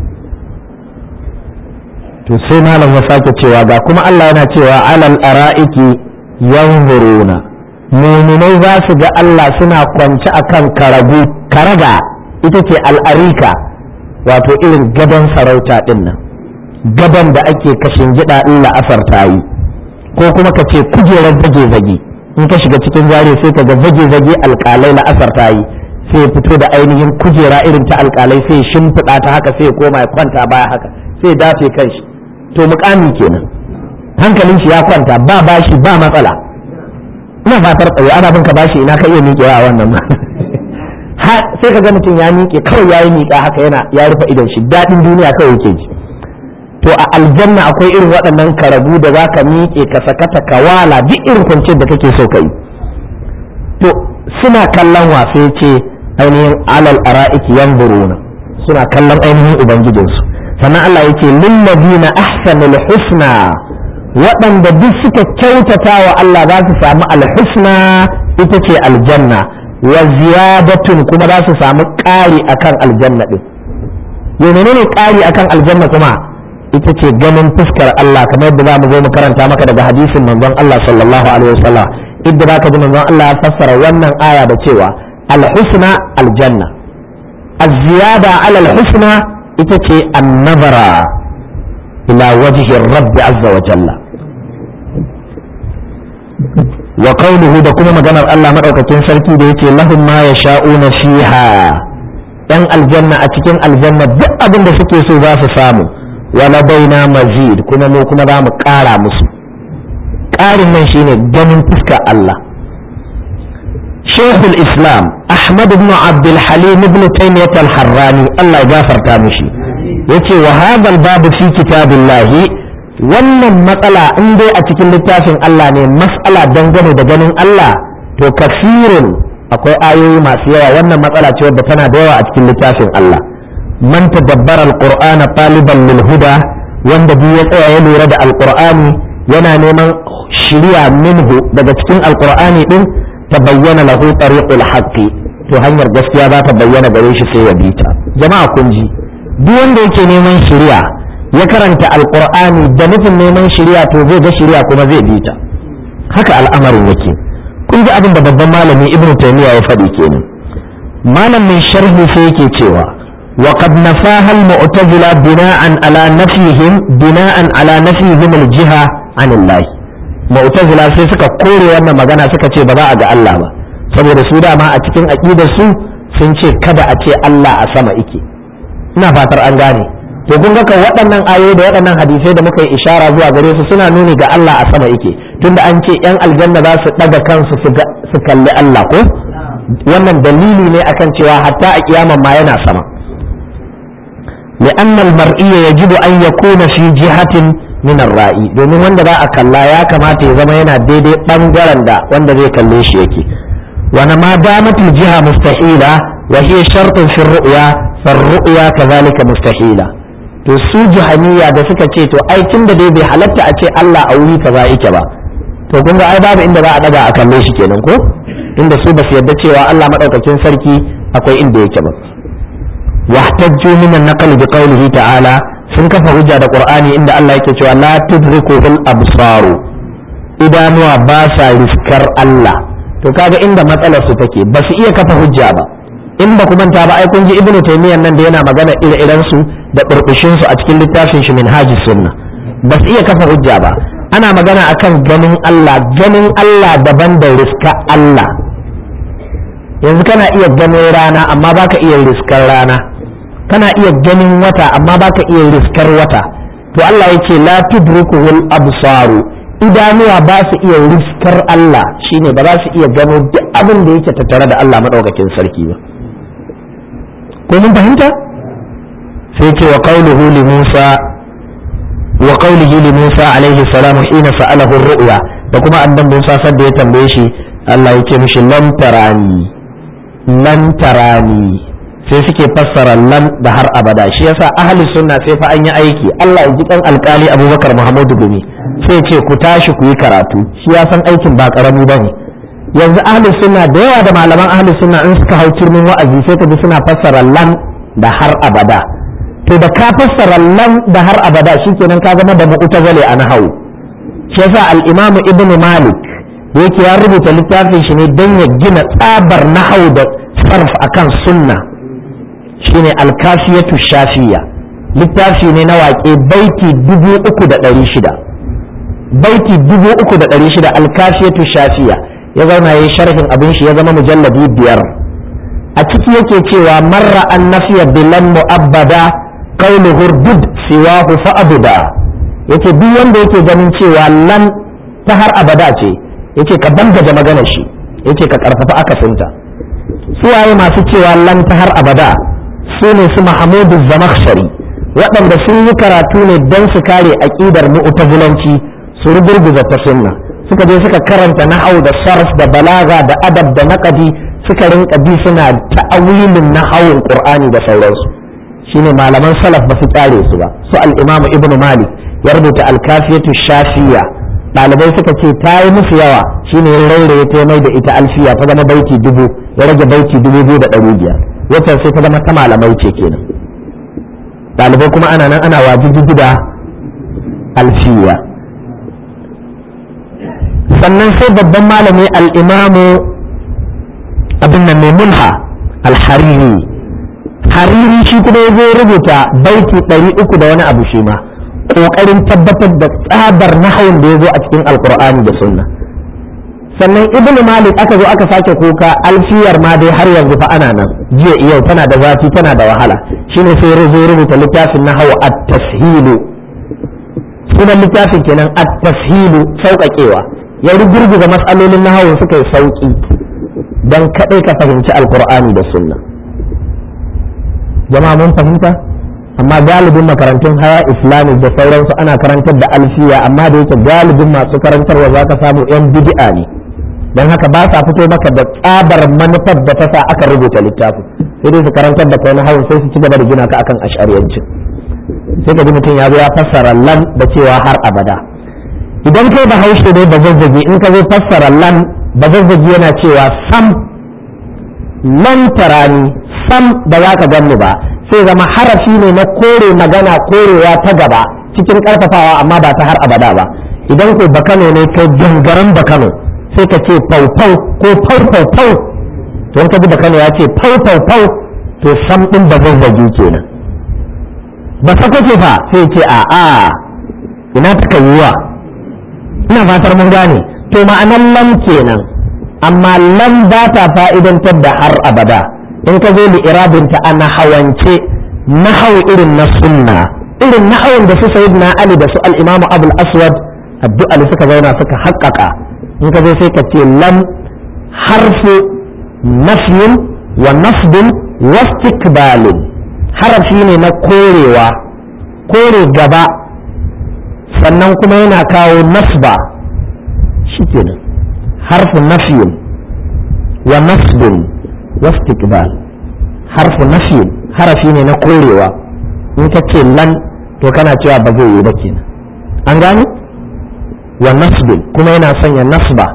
to sai malam ya sake cewa ga kuma Allah yana cewa alal ara'iki yanzuruna mu'minai za su ga Allah suna kwance akan karagu karaga ita ce al'arika wato irin gadon sarauta din nan gadon da ake kashin gida in la'asar ta yi ko kuma ka ce kujerar zage-zage in ka shiga cikin zare sai ka ga zage-zage alƙalai la'asar ta yi sai ya fito da ainihin kujera irin ta alƙalai sai ya shimfiɗa ta haka sai ya koma ya kwanta baya haka sai ya dafe kanshi to mukami kenan hankalin shi ya kwanta ba bashi ba matsala ina fatar tsaye ana bin ka bashi ina ka iya miƙewa a wannan ma sai ka ga mutum ya miƙe kawai ya yi miƙa haka yana ya rufe idon shi daɗin duniya kawai yake ji to a aljanna akwai irin waɗannan karabu da za ka miƙe ka sakata ka wala duk irin kwanciyar da kake so ka yi to suna kallon wasa ya ce ainihin alal ara'iki yanzuruna suna kallon ainihin ubangijinsu sannan Allah yake lillazina ahsanul husna waɗanda duk suka kyautata wa Allah za su samu alhusna ita ce aljanna wa ziyadatun kuma za su samu ƙari akan aljanna din yau menene ƙari akan aljanna kuma ita ce ganin fuskar Allah kamar yadda za mu zo mu karanta maka daga hadisin manzon Allah sallallahu alaihi wasallam idda zaka ji manzon Allah ya fassara wannan aya da cewa alhusna aljanna az-ziyada ala alhusna ita ce an-nazara ila wajhi rabbi azza wa jalla wa qawluhu da kuma maganar Allah madaukakin sarki da yake lahum ma yasha'una fiha yan aljanna a cikin aljanna duk abin da suke so za su samu wa ladaina mazid kuma mu kuma za mu ƙara musu ƙarin nan shine ganin fuskar Allah Sheikhul Islam Ahmad ibn Abdul Halim ibn Taymiyyah al-Harrani Allah ya gafarta mishi yace wa hadha al-bab fi kitabillah wannan matsala in dai a cikin littafin Allah ne mas'ala dangane da ganin Allah to kafirun akwai ayoyi masu yawa wannan matsala ce wadda tana da yawa a cikin littafin Allah man tadabbara alqur'ana taliban lil huda wanda duk ya tsaya ya lura da alqur'ani yana neman shiriya minhu daga cikin alqur'ani din tabayyana lahu tariqul haqqi to hanyar gaskiya za ta bayyana gare shi sai ya bi ta jama'a kun ji duk wanda yake neman shiriya ya karanta alqur'ani da nufin neman shiriya to zai ga shiriya kuma zai bi ta haka al'amarin yake kun ji abin da babban malami ibnu taymiya ya faɗi kenan malamin sharhi sai yake cewa wa qad nafaha al-mu'tazila bina'an ala nafihim bina'an ala nafihim al-jiha an Allah mu'tazila sai suka kore wannan magana suka ce ba za a ga Allah ba saboda su dama a cikin aqidar su sun ce kada a ce Allah a sama yake ina fatar an gane to kun ga kan waɗannan ayoyi da waɗannan hadisai da muka yi ishara zuwa gare su suna nuni ga Allah a sama yake tunda an ce yan aljanna za su daga kansu su kalli Allah ko wannan dalili ne akan cewa hatta a kiyaman ma yana sama لأن المرئي يجب أن يكون في جهة من الرأي domin wanda za a kalla ya kamata ya zama yana daidai bangaren da wanda zai kalle shi yake wani ma damatul jiha mustahila wa hiya shartun fi ru'ya fa ru'ya kadhalika mustahila to su jahaniya da suka ce to ai tunda dai bai halatta a ce Allah a wuri kaza yake ba to kun ga ai babu inda za a daga a kalle shi kenan ko inda su ba su yarda cewa Allah madaukakin sarki akwai inda yake ba wahtajju min an-naql bi qawlihi ta'ala sun kafa hujja da qur'ani inda Allah yake cewa la tudrikuhul absaru idanuwa ba sa riskar Allah to kaga inda matsalar su take ba su iya kafa hujja ba in ba ku manta ba ai kun ji ibnu taymiyyah nan da yana magana ire-iren su da burbushin su a cikin littafin shi minhajus sunna ba su iya kafa hujja ba ana magana akan ganin Allah ganin Allah daban da riska Allah yanzu kana iya ganin rana amma baka iya riskar rana kana iya ganin wata amma baka iya riskar wata to Allah yake la tudrikuhul absaru idanuwa ba su iya riskar Allah shine ba za su iya gano duk abin da yake tattare da Allah madaukakin sarki ba ko mun fahimta sai ce wa qawluhu li Musa wa qawlihi li Musa alaihi salam hina sa'alahu ar-ru'ya da kuma annabi Musa sadda ya tambaye shi Allah yake mishi lam tarani lan tarani sai suke fassara lan da har abada shi yasa ahli sunna sai fa an yi aiki Allah ya ji kan alkali Abubakar Muhammadu Gumi sai ce ku tashi ku yi karatu shi ya san aikin ba karami bane yanzu ahli sunna da yawa da malaman ahli sunna in suka hau turmin wa'azi sai ka ji suna fassara lan da har abada to da ka fassara lan da har abada shikenan ka zama da mu'tazili a nahawu shi yasa al-Imam Ibn Malik yake ya rubuta littafin shi ne don ya gina tsabar nahawu da sarf akan sunna shine al-Kafiyatu Shafiya littafi ne na waƙe baiti dubu uku da ɗari shida baiti dubu uku da ɗari shida al-Kafiyatu Shafiya ya zauna yayi sharhin abin shi ya zama mujalladi biyar a ciki yake cewa marra an nafiya bilan mu'abbada qawlu hurdud siwahu fa abuda yace duk wanda yake ganin cewa lan ta har abada ce yace ka bangaje maganar shi yace ka karfafa akasinta su waye masu cewa lan ta har abada su ne su Mahmudu Zamakhshari waɗanda sun yi karatu ne don su kare aqidar mu'tazilanci su rugurguza ta sunna suka je suka karanta nahwu da sarf da balaga da adab da naqdi suka rinka bi suna ta'awilin nahawun qur'ani da sauransu shine malaman salaf ba su kare su ba su al-Imam Ibn Malik ya rubuta al-Kafiyatu Shafiya ɗalibai suka ce ta yi musu yawa shine ya rairaye ta mai da ita alfiya ta zama baiti dubu ya rage baiti dubu biyu da ɗari biyar wacce sai ta zama ta malamai ce kenan ɗalibai kuma ana nan ana wajibi da alfiya sannan sai babban malami al-imamu abin nan mai munha al-hariri hariri shi kuma ya zo rubuta baiti ɗari uku da wani abu shi ma ƙoƙarin tabbatar da tsabar nahawun da ya zo a cikin alkur'ani da sunna sannan ibnu malik aka zo aka sake kuka alfiyar ma dai har yanzu fa ana nan jiya yau tana da zafi tana da wahala shine sai ya zo rubuta littafin nahawu at-tashilu sunan littafin kenan at-tashilu sauƙaƙewa ya rugurguza mas'alolin nahawun suka yi sauƙi dan kadai ka fahimci alkur'ani da sunna jama'a mun fahimta amma galibin makarantun haya islamic da sauransu ana karantar da alfiya, amma da yake galibin masu karantarwa za ka samu yan bid'a ne, don haka ba sa fito maka da tsabar manufar da ta sa aka rubuta littafi, sai dai su karantar da kai na hawan sai su ci gaba da gina ka akan ash'ariyanci. sai ka ji mutum ya zo ya fassara lan da cewa har abada. idan kai ba haushe ne ba zazzagi, in ka zo fassara lan ba zazzagi yana cewa sam lan tarani sam da za ka ganni ba, sai zama harafi ne na kore magana korewa ta gaba cikin karfafawa amma ba ta har abada ba. idan ko bakano ne kai gangaren bakano sai ka ce faufau ko faufau to in ka ji bakano ya ce faufau to sam din ba zazzagi kenan. ba sako ce fa sai ce a a ina ta yiwa, ina fatar mun gane. to ma'anar lam kenan, amma lam ba ta fa'idantar da har abada. in ka zo li irabinta a nahawance nahawu irin na sunna, irin nahawun da su sayyidina ali da su al-imam abul aswad addu'a suka zauna suka haƙƙaƙa. in ka zo sai ka ce lam harfu nafyin wa nasbin wa istiqbalin, harafi ne na korewa, kore gaba, sannan kuma yana kawo nasba. shikenan harfu nafyin wa nasbin wa istiqbal. harfu nafyin harafi ne na korewa, in ka ce lan to kana cewa ba zai yi ba kenan, an gane. wa nasbin kuma yana sanya nasba,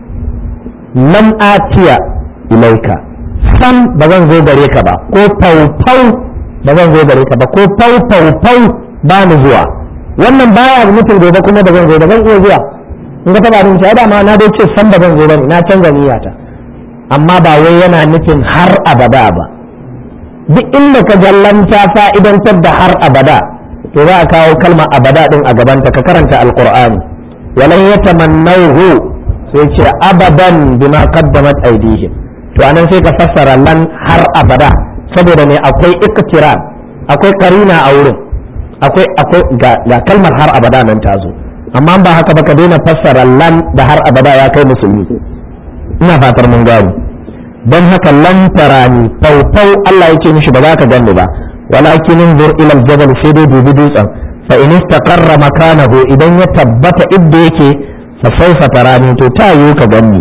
lam atiya ilaika san ba zan zo gare ka ba, ko faufau ba zan zo gare ka ba, ko faufau ba ni zuwa. wannan baya mutum gobe kuma da zan zo da zan iya zuwa, in ka taba min shahada ma na dai ce san ba zan zo bane, na canza niyyata, amma ba wai yana nufin har abada ba. duk inda ka jallanta fa'idantar da har abada to za a kawo kalma abada din a gabanta. ka karanta alqur'ani walan yatamannahu sai ce abadan bima qaddamat aydihim, to anan sai ka fassara lan har abada, saboda ne akwai iktiran, akwai karina a wurin, akwai akwai ga kalmar har abada nan ta zo. amma ba haka ba ka daina fassara lan da har abada ya kai musulmi, ina fatar mun gani. don haka lan tarani faufau Allah yake mishi ba za ka ganni ba, walakin inzur ila aljabal, sai dai dubi dutsen, fa in istaqarra makanahu, idan ya tabbata idda yake fa sawfa tarani, to ta yiwu ka ganni.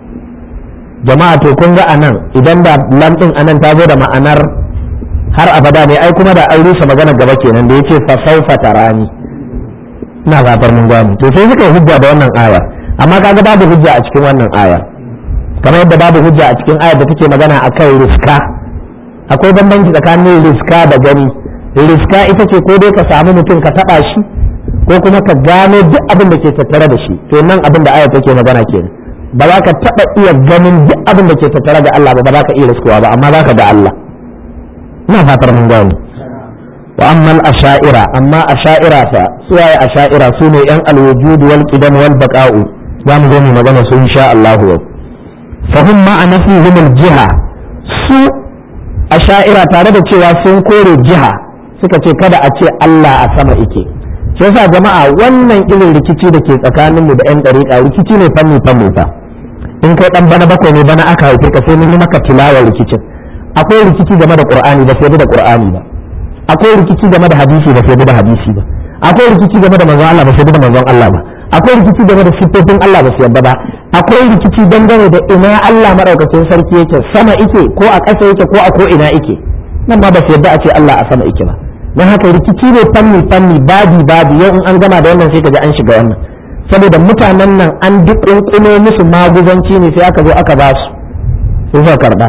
jama'a to kun ga anan idan da lan din anan ta zo da ma'anar har abada ne, ai kuma da an rusa magana gaba kenan da yace fa sawfa tarani. ina fatar mun gani. to sai suka yi hujja da wannan aya, amma kaga babu hujja a cikin wannan aya, kamar yadda babu hujja a cikin ayar da take magana akan riska. akwai bambanci tsakanin riska da gani. riska ita ce ko dai ka samu mutum ka taba shi, ko kuma ka gano duk abin da ke tattare da shi. to nan abin da ayar take magana kenan, ba za ka taba iya ganin duk abin da ke tattare da Allah ba, ba za ka iya riskuwa ba, amma za ka ga Allah. ina fatar mun gani. wa amma al-asha'ira, amma asha'ira fa suwaye asha'ira? sune yan al-wujud wal qidam wal baqa'u, za mu zo mu magana su insha Allah. fahim ma'ana fihim al-jiha, su asha'ira tare da cewa sun kore jiha, suka ce kada a ce Allah a sama yake. shi yasa jama'a wannan irin rikici da ke tsakanin mu da yan dariƙa rikici ne fanni fanni fa. in kai dan bana bakwai ne bana aka haife ka sai mun yi maka tilawar rikicin. akwai rikici game da Qur'ani ba sai da Qur'ani ba, akwai rikici game da hadisi ba sai da hadisi ba, akwai rikici game da manzon Allah ba sai da manzon Allah ba, akwai rikici game da siffofin Allah ba su yadda ba, akwai rikici dangane da ina Allah madaukakin sarki yake, sama yake ko a ƙasa yake ko a ko ina yake, nan ma ba su yadda a ce Allah a sama yake ba. don haka rikici ne fanni fanni babi babi, yau in an gama da wannan sai ka ji an shiga wannan, saboda mutanen nan an duk kunkuno musu maguzanci ne sai aka zo aka ba su sai suka karba.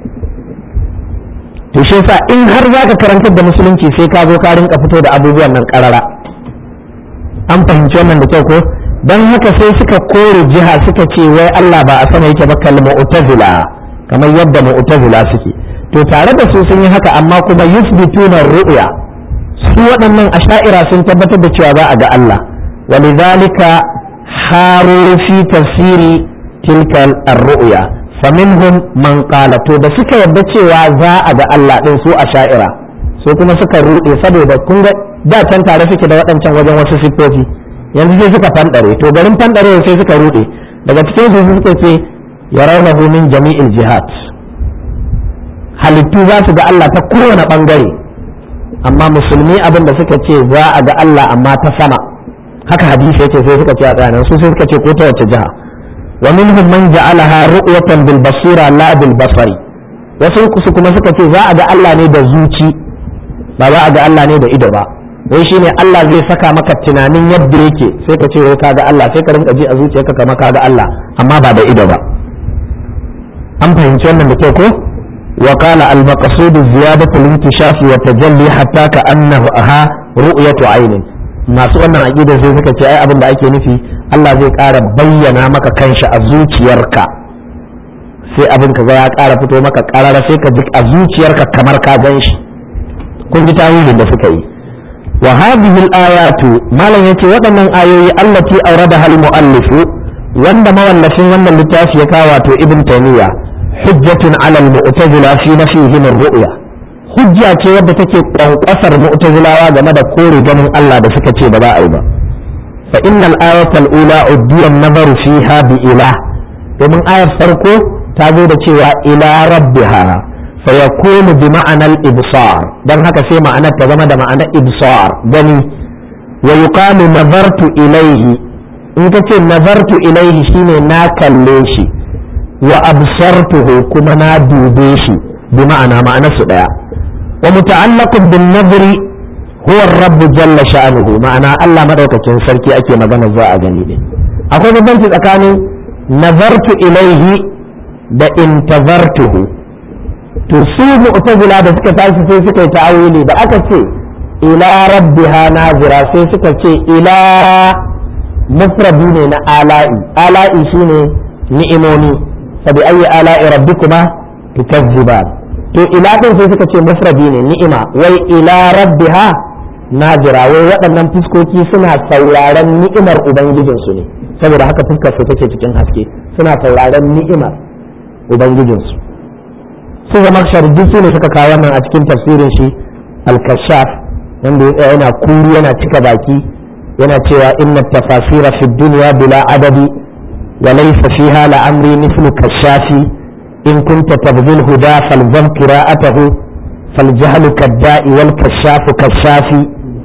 to shi yasa in har zaka karantar da musulunci sai ka zo ka rinka fito da abubuwan nan karara. an fahimci wannan da kyau ko? dan haka sai suka kore jiha, suka ce wai Allah ba a sama yake ba, kal mu'tazila, kamar yadda mu'tazila suke. to tare da su sun yi haka, amma kuma yusbituna ru'ya, su waɗannan asha'ira sun tabbatar da cewa za a ga Allah. walidhalika haru fi tafsiri tilka ar-ru'ya faminhum man qala, to da suka yarda cewa za a ga Allah din su asha'ira, so kuma suka rude saboda kun ga da can tare suke da waɗancan wajen wasu siffofi, yanzu sai suka fandare. to garin fandare sai suka rude, daga cikin su suka ce yarawnahu min jami'il jihad, halittu za su ga Allah ta kowane bangare. amma musulmi abin da suka ce za a ga Allah amma ta sama haka hadisi yace sai suka ce a tsayanan su sai suka ce ko ta wace jiha wa minhum man ja'alaha ru'yatan bil basira la bil basari wasu su kuma suka ce za a ga Allah ne da zuci ba za a ga Allah ne da ido ba wai shine Allah zai saka maka tunanin yadda yake sai ka ce wai ka ga Allah sai ka rinka ji a zuciyarka kamar ka ga Allah amma ba da ido ba an fahimci wannan da kyau ko wa qala al maqsud ziyadatu al inkishaf wa tajalli hatta ka annahu aha ru'yatu aynin masu wannan aqida sai suka ce ai abin da ake nufi Allah zai ƙara bayyana maka kanshi a zuciyarka sai abin ka ga ya ƙara fito maka ƙarara sai ka ji a zuciyarka kamar ka gan shi kun ji tawilin da suka yi wa hadhihi al-ayatu malan yace waɗannan ayoyi allati awradaha al-muallif wanda mawallafin wannan littafi ya kawo wato ibn taymiya hujjatun ala al-mu'tazila fi nafihim ar-ru'ya hujja ce wadda take kwankwasar mu'tazilawa game da kore ganin Allah da suka ce ba za a yi ba fa innal ayata al-ula uddiya an-nazaru fiha bi ilah domin ayar farko ta zo da cewa ila rabbiha fa yakunu bi ma'anar ibsar dan haka sai ma'anar ta zama da ma'anar ibsar gani wa yuqalu nazartu ilayhi in ka ce nazartu ilayhi shine na kalle shi wa absartuhu kuma na dube shi bi ma'ana ma'anar su daya wa muta'allaqun bin nazri huwa ar-rabb jalla sha'nuhu ma'ana Allah madaukakin sarki ake magana za a gani ne akwai bambanci tsakanin nazartu ilayhi da intazartuhu to su mu'tazila da suka tashi sai suka yi ta'awili da aka ce ila rabbiha nazira sai suka ce ila mufradi ne na ala'i ala'i shine ni'imomi fa bi ayyi ala'i rabbikuma tukazziban to ila din sai suka ce mufradi ne ni'ima wai ila rabbiha nazira wai waɗannan fuskoki suna sauraron ni'imar ubangijinsu ne saboda haka fuskar su take cikin haske suna sauraron ni'imar ubangijinsu su zama shardi su ne suka kawo wannan a cikin tafsirin shi al-kashaf wanda yana kuri yana cika baki yana cewa inna tafasira fi dunya bila adadi wa laysa fiha la amri mithlu kashafi in kunta tabdhil huda falzam qira'atahu faljahlu kadda'i wal kashafu kashafi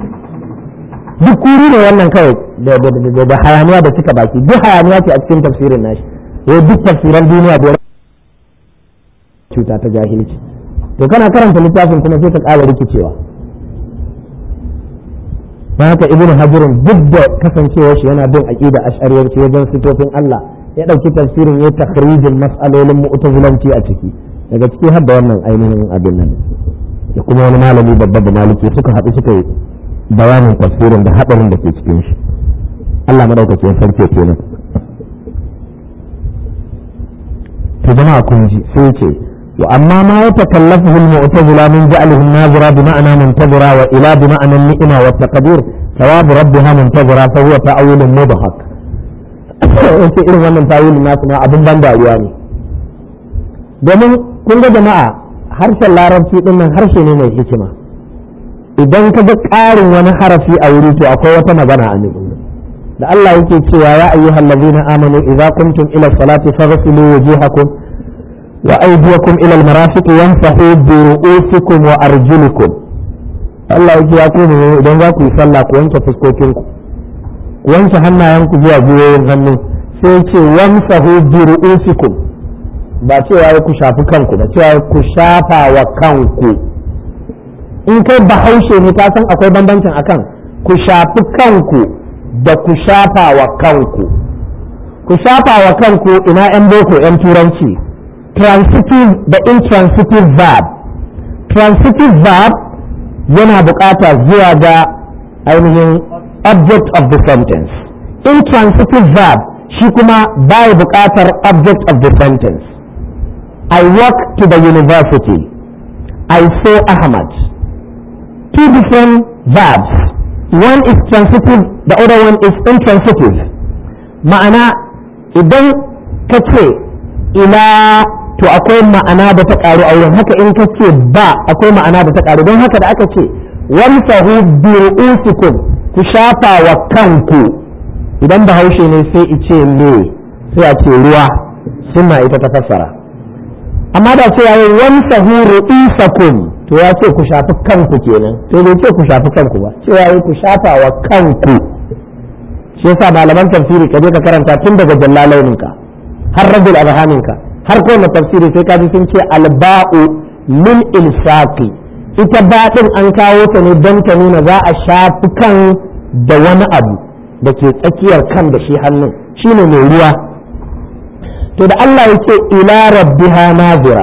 duk kuri ne wannan kawai da hayaniya da cika baki duk hayaniya ce a cikin tafsirin nashi yau duk tafsiran duniya da cuta ta jahilci to kana karanta littafin kuma sai ka ƙara rikicewa don haka ibnu hajirin duk da kasancewar shi yana bin aqida ash'ariyarci wajen sifofin Allah ya dauki tafsirin ya takhrijin mas'alolin mu'tazilanci a ciki daga ciki har da wannan ainihin abin nan da kuma wani malami babba da maliki suka haɗu suka yi bayanin tafsirin da hadarin da ke cikin shi Allah madaukakin sarki kenan to jama'a kun ji sai ce وأما ما يتكلفه المعتزلة من جعله الناظرة بمعنى منتظرة وإلى بمعنى النئمة والتقدير ثواب ربها منتظرة فهو تأويل مضحك أنت إيه من تأويل الناس ما أبن بند أيواني domin kun ga jama'a harshen larabci din nan harshe ne mai hikima idan ka ga ƙarin wani harafi a wuri to akwai wata magana a nan da Allah yake cewa ya ayyuhal ladina amanu idza kuntum ila salati faghsilu wujuhakum وأيديكم إلى المرافق وامسحوا برؤوسكم وأرجلكم الله يجي يقول إذا ذاكوا يصلى كوانك فسكوكينكم وانك هنا ينكو جوا جوين هنو سيكي وامسحوا برؤوسكم ba cewa ya ku shafi kanku ba cewa ku shafa wa kanku in kai bahaushe ne ka san akwai bambancin akan ku shafi kanku da ku shafa wa kanku ku shafa wa kanku ina yan boko yan turanci transitive da intransitive verb transitive verb yana bukata zuwa ga ainihin object of the sentence intransitive verb shi kuma bai bukatar object of the sentence I walk to the university I saw Ahmad two different verbs one is transitive the other one is intransitive ma'ana idan ka ce ila to akwai ma'ana da ta karu a wurin haka in ka ce ba akwai ma'ana da ta karu don haka da aka ce wamsahu bi ru'usikum ku shafa wa kanku idan bahaushe ne sai ice me sai a ce ruwa sunna ita ta fassara amma da ce yayin wamsahu ru'usakum to ya ce ku shafi kanku kenan to bai ce ku shafi kanku ba cewa yi ku shafa wa kanku. shi yasa malaman tafsiri ka je ka karanta tun daga jallalaininka har rajul arhaminka har kowane tafsiri sai ka ji sun ce alba'u lil ilsaqi, ita baɗin an kawo ta ne don ta nuna za a shafi kan da wani abu da ke tsakiyar kan da shi hannun shine mai ruwa. to da Allah ya ce ila rabbiha nazira,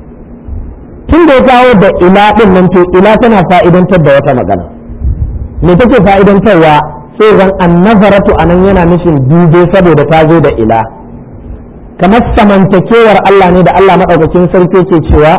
tun da ya kawo da ila din nan to ila tana fa'idantar da wata magana. me take fa'idantarwa? sai zan annazaratu anan yana nufin dube saboda ta zo da ila, kamar samantakewar Allah ne da Allah madaukakin sarki ke cewa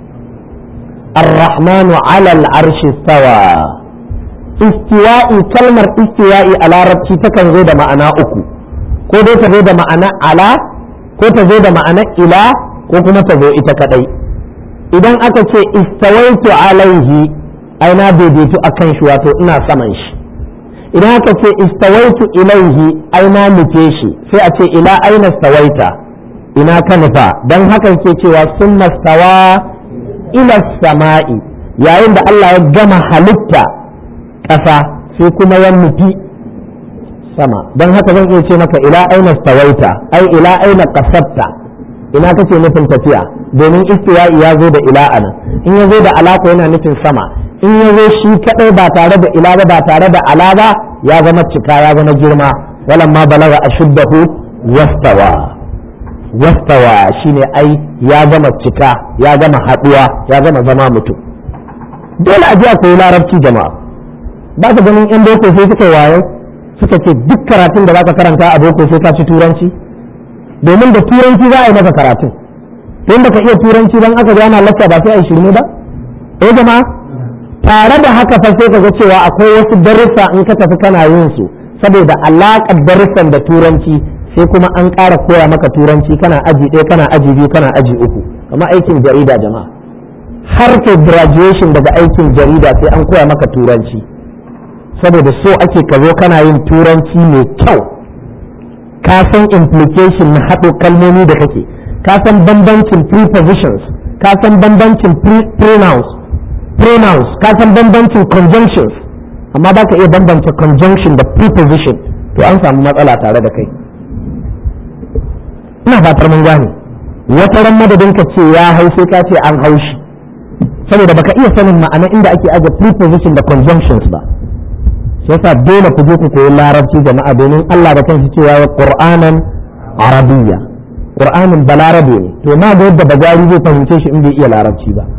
ar-rahmanu ala al-arshi istawa. istiwa'i, kalmar istiwa'i a larabci takan zo da ma'ana uku, ko dai ta zo da ma'ana ala, ko ta zo da ma'ana ila, ko kuma ta zo ita kadai. idan aka ce istawaitu alaihi, ai na daidaitu akan shi, wato ina saman shi. idan aka ce istawaitu ilaihi, ai na nufe shi, sai a ce ila aina stawaita, ina ka nufa. don haka ke cewa summa stawa ila sama'i, yayin da Allah ya gama halitta ƙasa sai kuma ya nufi sama. don haka zan iya ce maka ila aina stawaita, ai ila aina qasatta, ina kake nufin tafiya, domin istiwa'i ya zo da ila anan. in ya zo da ala ko yana nufin sama, in ya zo shi kadai ba tare da ila ba ba tare da ala ba ya zama cika, ya zama girma. walamma balaga ashuddahu wastawa, wastawa shine ai ya gama cika, ya gama haduwa, ya gama zama mutum. dole a ji a koyi larabci jama'a. ba ka ganin yan boko sai suka wayo suka ce duk karatun da zaka karanta a boko sai ka ci turanci, domin da turanci za a yi maka karatun. to in baka iya turanci dan aka ga ana lacca ba sai a yi shirme ba. eh jama'a, tare da haka fa sai kaga cewa akwai wasu darussa in ka tafi kana yin su saboda alaƙar darussan da turanci, sai kuma an ƙara koya maka turanci kana aji ɗaya, kana aji biyu, kana aji uku. kamar aikin jarida jama'a, har kai graduation daga aikin jarida sai an koya maka turanci, saboda so ake ka zo kana yin turanci mai kyau, ka san implication na haɗo kalmomi da kake, ka san bambancin prepositions, ka san bambancin pronouns pronouns ka san bambancin conjunctions, amma ba ka iya bambance conjunction da preposition, to an samu matsala tare da kai. ina fatar mun gane. wata ran madadin ka ce ya hau sai ka ce an haushi, saboda baka iya sanin ma'ana inda ake aje preposition da conjunctions ba. sai yasa dole ku je ku koyi larabci jama'a, domin Allah da kansa cewa ya Qur'anan Arabiyya, Qur'anin balarabe ne. to na ga yadda bagari zai fahimce shi in bai iya larabci ba.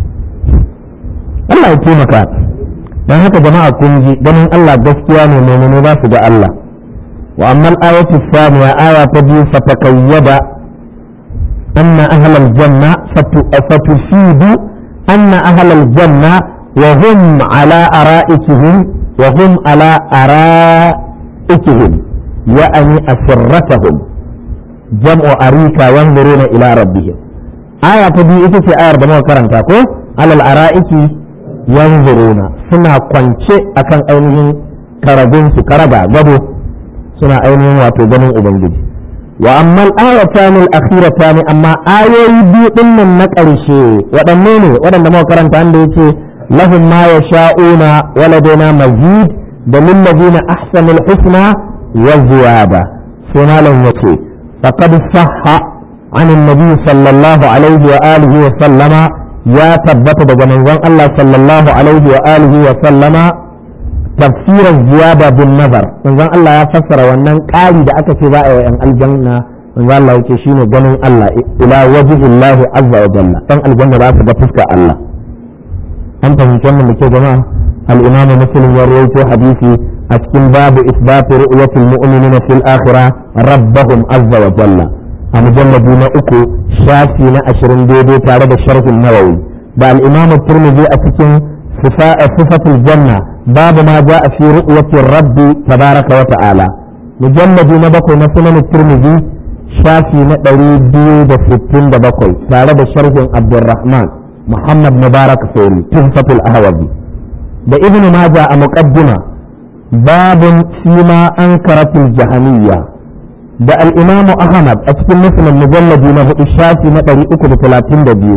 Allah ya taimaka. dan haka jama'a kun ji ganin Allah gaskiya ne, mu'mini za su ga Allah. wa amma al-ayatu thaniya, aya ta biyu, fatakayyada anna ahlal janna fatufidu anna ahlal janna wa hum ala ara'ikihim wa hum ala ara'ikihim ya'ani asirratahum jam'u arika yanzuruna ila rabbihim. aya ta biyu ita ce ayar da muka karanta ko, alal ara'iki yanzuruna, suna kwance akan ainihin karabin su, karaga gado, suna ainihin wato ganin ubangiji. wa amma al-ayatan al-akhiratan, amma ayoyi biyu din nan na ƙarshe waɗanne ne? waɗanda muka karanta inda yake lahum ma yasha'una wa ladaina mazid da lil ladina ahsanu al-husna wa ziyada. sai malam yace faqad sahha an an-nabi sallallahu alaihi wa alihi wa sallama, ya tabbata daga manzon Allah sallallahu alaihi wa alihi wa sallama tafsirar ziyada bin nazar. manzon Allah ya fassara wannan ƙari da aka ce za a yi yan aljanna. manzon Allah yake shine ganin Allah ila wajhillahi azza wa jalla, dan aljanna za su ga fuskar Allah. an fahimci wannan muke jama'a. al-imam muslim ya rawaito hadisi a cikin babu isbatu ru'yatil mu'minina fil akhirah rabbahum azza wa jalla, a mujalladi na uku shafi na ashirin daidai tare da sharhin nawawi. da al-imam at-tirmidhi a cikin sifatul janna babu ma ja'a fi ru'yatir rabbi tabaraka wa ta'ala, mujalladi na bakwai na sunan at-tirmidhi shafi na ɗari biyu da sittin da bakwai tare da sharhin abdurrahman muhammad mubarak sauri tuhfatul ahwazi. da ibn majah a muqaddima babun fima ankaratul jahamiyya. da al-imamu ahmad a cikin muslim mujalladi na hudu shafi na ɗari uku da talatin da biyu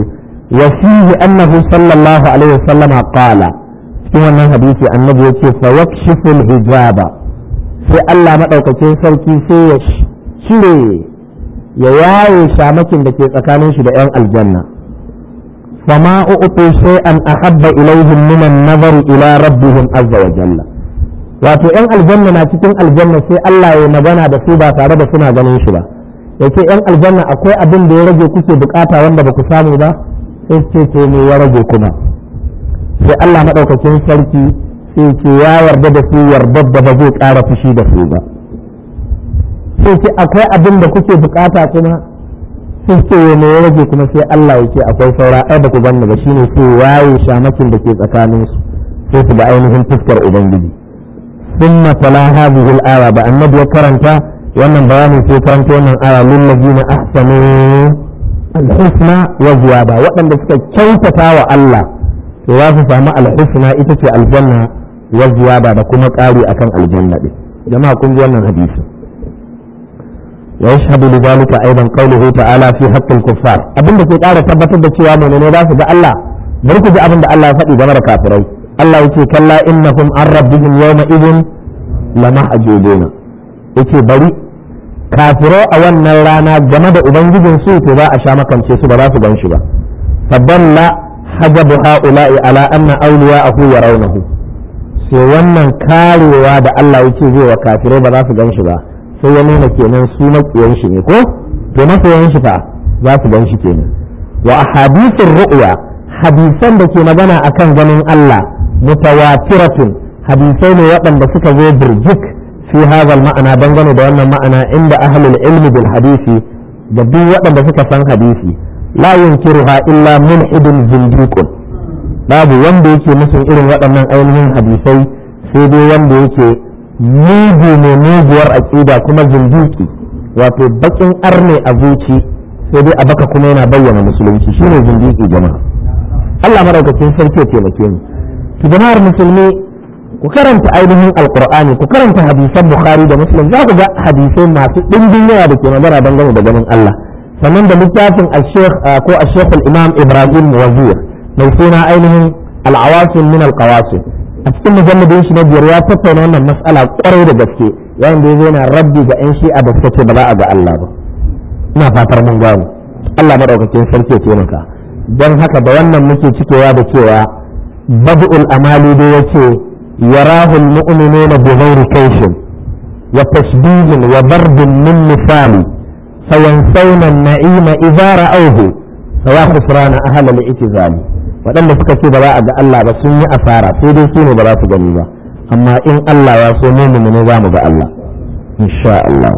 wa fihi annahu sallallahu alaihi wasallam qala cikin wannan hadisi annabi yace fa yakshiful hijaba sai Allah madaukakin sarki sai ya cire ya yaye shamakin da ke tsakanin shi da yan aljanna fama u'tu shay'an ahabba ilaihim min an-nazar ila rabbihim azza wa jalla wato yan aljanna na cikin aljanna sai Allah ya magana da su ba tare da suna ganin shi ba yace yan aljanna akwai abin da ya rage kuke bukata wanda ba ku samu ba sai ce to me ya rage kuma sai Allah madaukakin sarki sai ce ya yarda da su yarda da ba zai ƙara fushi da su ba sai ce akwai abin da kuke bukata kuma sai ce me ya rage kuma sai Allah ya ce akwai saura ai ba ku ganni ba shine sai waye shamakin da ke tsakanin su sai su ga ainihin fuskar ubangiji thumma tala hadhihi al-aya ba annabi ya karanta wannan bayanin sai karanta wannan aya lil ladina ahsanu al-husna wa ziyada waɗanda suka kyautata wa Allah to za su samu al-husna ita ce aljanna wa ziyada da kuma ƙari akan aljanna din jama'a kun ji wannan hadisi wa yashhadu lidhalika aidan qawluhu ta'ala fi haqqil kuffar abinda ke ƙara tabbatar da cewa mu'mini za su ga Allah bari ku ji abinda Allah ya faɗi game da kafirai Allah yace kalla innahum an rabbihim yawma idhin lamahjubuna yace bari kafirai a wannan rana game da ubangijin su to za a sha makance su ba za su gan shi ba fadalla hajabu haula'i ala anna awliya'ahu yarawnahu sai wannan karewa da Allah yake zai wa kafirai ba za su gan shi ba sai ya nuna kenan su makiyan shi ne ko to masoyan shi fa za su gan shi kenan wa ahadithur ru'ya hadisan da ke magana akan ganin Allah mutawatiratun hadisai ne waɗanda suka zo birjik في هذا المعنى دنگane da wannan ma'ana inda ahlul ilmi bil hadisi da duk waɗanda suka san hadisi la yunkiruha illa mulhidun zindiqun babu wanda yake musun irin waɗannan ainihin hadisai sai dai wanda yake mugu ne muguwar aqida kuma zindiki wato bakin arne a zuci sai dai a baka kuma yana bayyana musulunci shine zindiki jama'a Allah madaukakin sarki ya taimake mu to jama'ar musulmi ku karanta ainihin alqur'ani ku karanta hadisan bukhari da muslim za ku ga hadisai masu dimbin yawa da ke magana dangane da ganin Allah sannan da littafin al-sheikh ko al-sheikh al-imam ibrahim wazir mai suna ainihin al-awasim min al-qawasim a cikin mujalladin shi na biyar ya tattauna wannan mas'ala kwarai da gaske yayin da yazo yana rabbi ga yan shi'a da suka ce ba za a ga Allah ba ina fatar mun gano Allah madaukakin sarki ya taimaka dan haka da wannan muke cikewa da cewa bad'ul amali da yace يراه المؤمنون بغير كيف وتشبيه وضرب من مثال فينسون النعيم إذا رأوه فيا خسران أهل الاعتزال waɗanda suka ce ba za a ga Allah ba sun yi asara sai dai su ne ba za su gani ba amma in Allah ya so mu ne za mu ga Allah insha Allah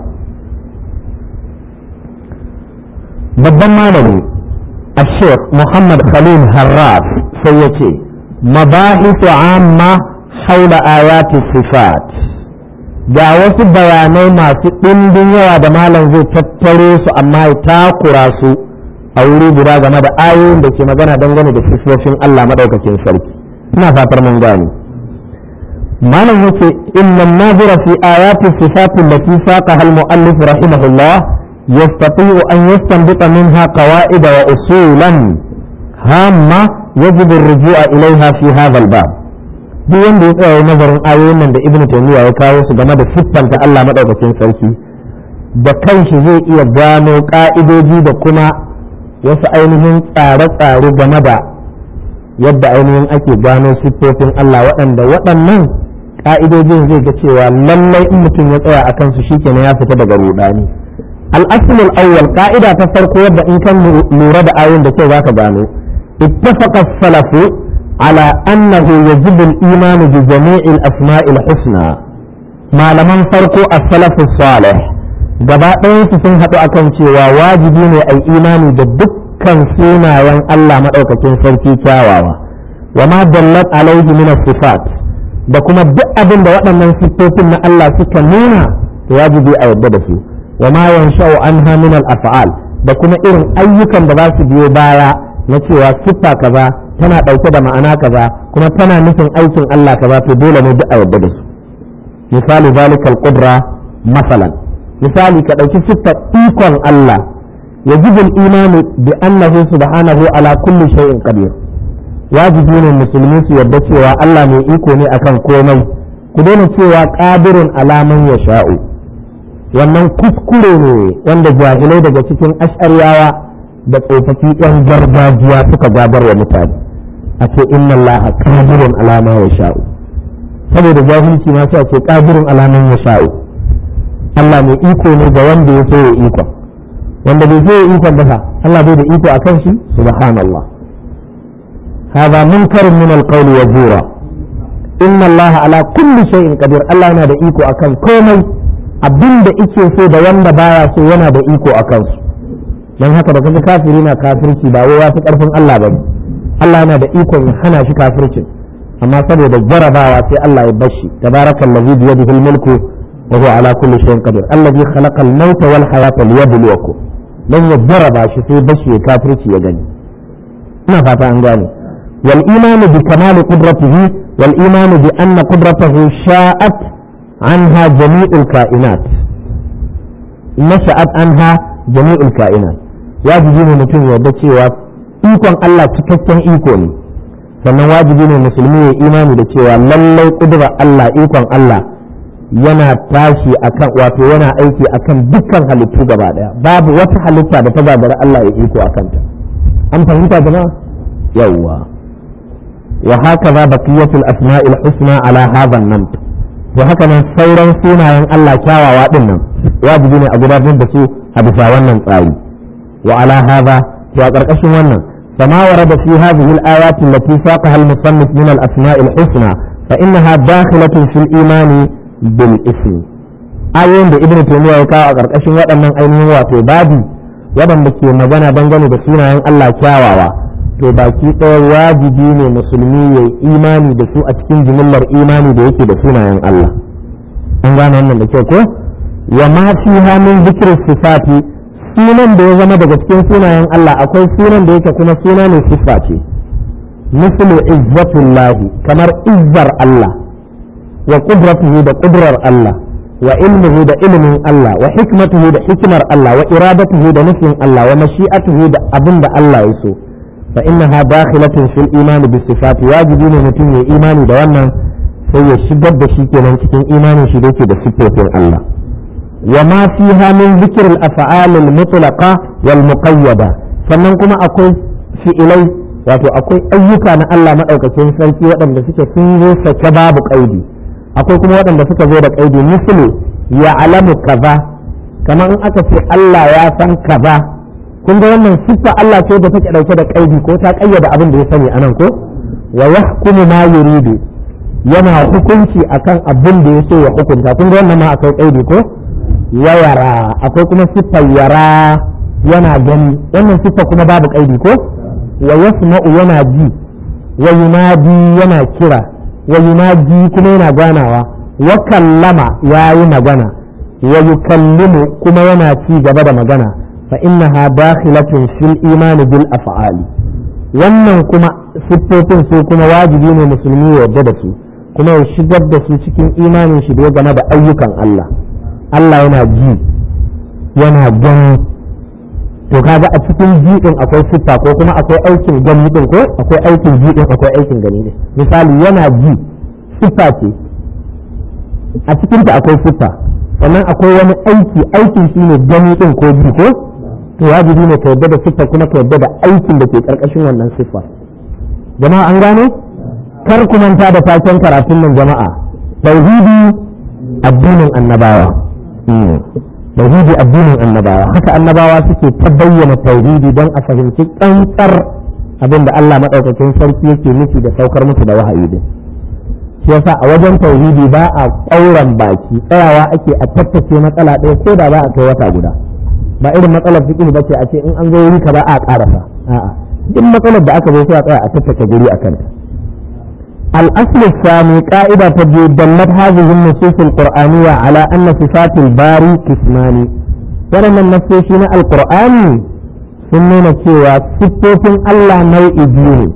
babban malami الشيخ محمد خليل هراف sai yace mabahithu amma حول آيات الصفات ga wasu bayanai masu ɗimbin yawa da malam zai tattaro su amma ya takura su a wuri guda game da ayoyin da ke magana dangane da sifofin Allah madaukakin sarki ina fatar mun gane malam yace inna an-nazira fi ayati sifat allati saqaha al-mu'allif rahimahullah yastati'u an yastanbita minha qawa'id wa usulan hamma yajibu ar-ruju'a ilayha fi hadha al-bab duk wanda ya tsaya nazarin ayoyin nan da ibnu taymiya ya kawo su game da siffanta Allah madaukakin sarki da kanshi zai iya gano ka'idoji da kuma wasu ainihin tsare-tsare game da yadda ainihin ake gano siffofin Allah waɗanda waɗannan ka'idojin zai ga cewa lallai in mutum ya tsaya akan su shikenan ya fita daga rudani al-aslul awwal ka'ida ta farko yadda in kan lura da ayoyin da kyau zaka gano ittafaqa as-salafu على أنه يجب الإيمان بجميع الأسماء الحسنى ما لمن فرقوا السلف الصالح gabaɗayan su sun haɗu akan cewa wajibi ne a imani da dukkan sunayen Allah maɗaukakin sarki kyawawa wa ma dallat alaihi min sifat da kuma duk abin da waɗannan siffofin na Allah suka nuna to wajibi a yadda da su wa ma yansha'u anha min al-af'al da kuma irin ayyukan da za su biyo baya na cewa siffa kaza tana ɗauke da ma'ana kaza kuma tana nufin aikin Allah kaza to dole ne duk a yadda da su misali zalika al-qudra masalan misali ka ɗauki siffar ikon Allah يجب الإيمان بأنه سبحانه على كل شيء قدير wajibi ne musulmi su yarda cewa Allah mai iko ne akan komai ku daina cewa qadirun alaman ya sha'u wannan kuskure ne wanda jahilai daga cikin ash'ariyawa da tsofaffi yan gargajiya suka gabar wa mutane a ce inna Allah qadirun alaman ya sha'u saboda jahilci ma sai a ce qadirun alaman ya sha'u Allah mai iko ne ga wanda ya so ya iko wanda bai so ya iko ba Allah bai da iko akan shi subhanallah هذا منكر من القول وزورا إن الله على كل شيء قدير الله yana da iko akan komai abinda yake so da wanda baya so yana da iko akan su dan haka da kaga kafiri na kafirci ba wai yafi karfin Allah bane Allah yana da iko ya hana shi kafircin amma saboda jarabawa sai Allah ya bashi tabarakallazi bi yadihi almulku wa huwa ala kulli shay'in qadir alladhi khalaqa al-mauta wal hayata liyabluwakum dan ya jaraba shi sai bashi ya kafirci ya gani ina fata an gane والإيمان بكمال قدرته والإيمان بأن قدرته شاءت عنها جميع الكائنات نشأت عنها جميع الكائنات واجبين mutum ya da cewa ikon Allah cikakken iko ne sannan wajibi ne musulmi ya imani da cewa lallai kudura Allah ikon Allah yana tashi akan wato yana aiki akan dukkan halittu gaba daya babu wata halitta da ta gagara Allah ya iko akan ta an fahimta jama'a yawwa وهكذا بقية الأسماء الحسنى على هذا النمط وهكذا سورا سونا ين الله كاوا وادنا واجبين أبو دابين بسو حدثا ونن تاوي وعلى هذا وأقرقش ونن فما ورد في هذه الآيات التي ساقها المصنف من الأسماء الحسنى فإنها داخلة في الإيمان بالاسم آيين بابن تيمية وكاوا أقرقش ونن أينه واتبادي ودن بكي مجانا بنجاني بسونا ين الله كاوا to baki ɗaya wajibi ne musulmi ya imani da su a cikin jimillar imani da yake da sunayen Allah an gane wannan da kyau ko wa ma fiha min zikri sifati sunan da ya zama daga cikin sunayen Allah akwai sunan da yake kuma suna ne sifa ce mislu izzatullahi kamar izzar Allah wa qudratuhu da qudrar Allah wa ilmuhu da ilmin Allah wa hikmatuhu da hikmar Allah wa iradatuhu da nufin Allah wa mashi'atuhu da abin da Allah ya so فإنها داخلة في الإيمان بالصفات واجبين متن إيمان دوانا سي شدد بشيكنا cikin imanin shi dake da sifofin Allah وما فيها من ذكر الأفعال المطلقة والمقيدة sannan kuma akwai fi'ilai wato akwai ayyuka na Allah madaukakin sarki waɗanda suke sun zo sake babu kaidi akwai kuma waɗanda suka zo da kaidi misali ya alamu kaza kamar in aka ce Allah ya san kaza kun ga wannan siffa Allah ce da take dauke da kaidi ko ta kayyada abin da ya sani anan ko wa yahkumu ma yuridu yana hukunci akan abin da ya so ya hukunta kun ga wannan ma akwai kaidi ko wa yara akwai kuma siffar yara yana gani wannan siffa kuma babu kaidi ko wa yasma'u yana ji wa yunadi yana kira wa yunadi kuma yana ganawa wa kallama yayi magana wa yukallimu kuma yana ci gaba da magana فإنها داخلة في الإيمان بالأفعال wannan kuma siffofin su kuma wajibi ne musulmi ya yarda da su kuma ya shigar da su cikin imanin shi da game da ayyukan Allah Allah yana ji yana gani to kaga a cikin ji din akwai siffa ko kuma akwai aikin gani din ko akwai aikin ji din akwai aikin gani ne misali yana ji siffa ce a cikin ta akwai siffa sannan akwai wani aiki aikin shine gani din ko ji ko to wajibi ne ka yadda da siffa kuma ka yadda da aikin da ke karkashin wannan siffa jama'a an gane kar ku manta da taken karatun nan jama'a tauhidi addinin annabawa tauhidi addinin annabawa haka annabawa suke ta bayyana tauhidi don a fahimci tsantsar abin da Allah madaukakin sarki yake nufi da saukar musu da wahayi din shi yasa a wajen tauhidi ba a ƙauran baki tsayawa ake a tattace matsala ɗaya ko da ba a kai wata guda ba irin matsalar fiqh ba ce a ce in an zo wuri ka ba a ƙarasa a'a duk matsalar da aka zo sai a tsaya a tattace guri akan ta al-asl الثاني قاعدة تجي دلت هذه النصوص القرآنية على أن صفات الباري قسمان ولما النصوص القرآن سنين cewa siffofin Allah nau'i biyu ne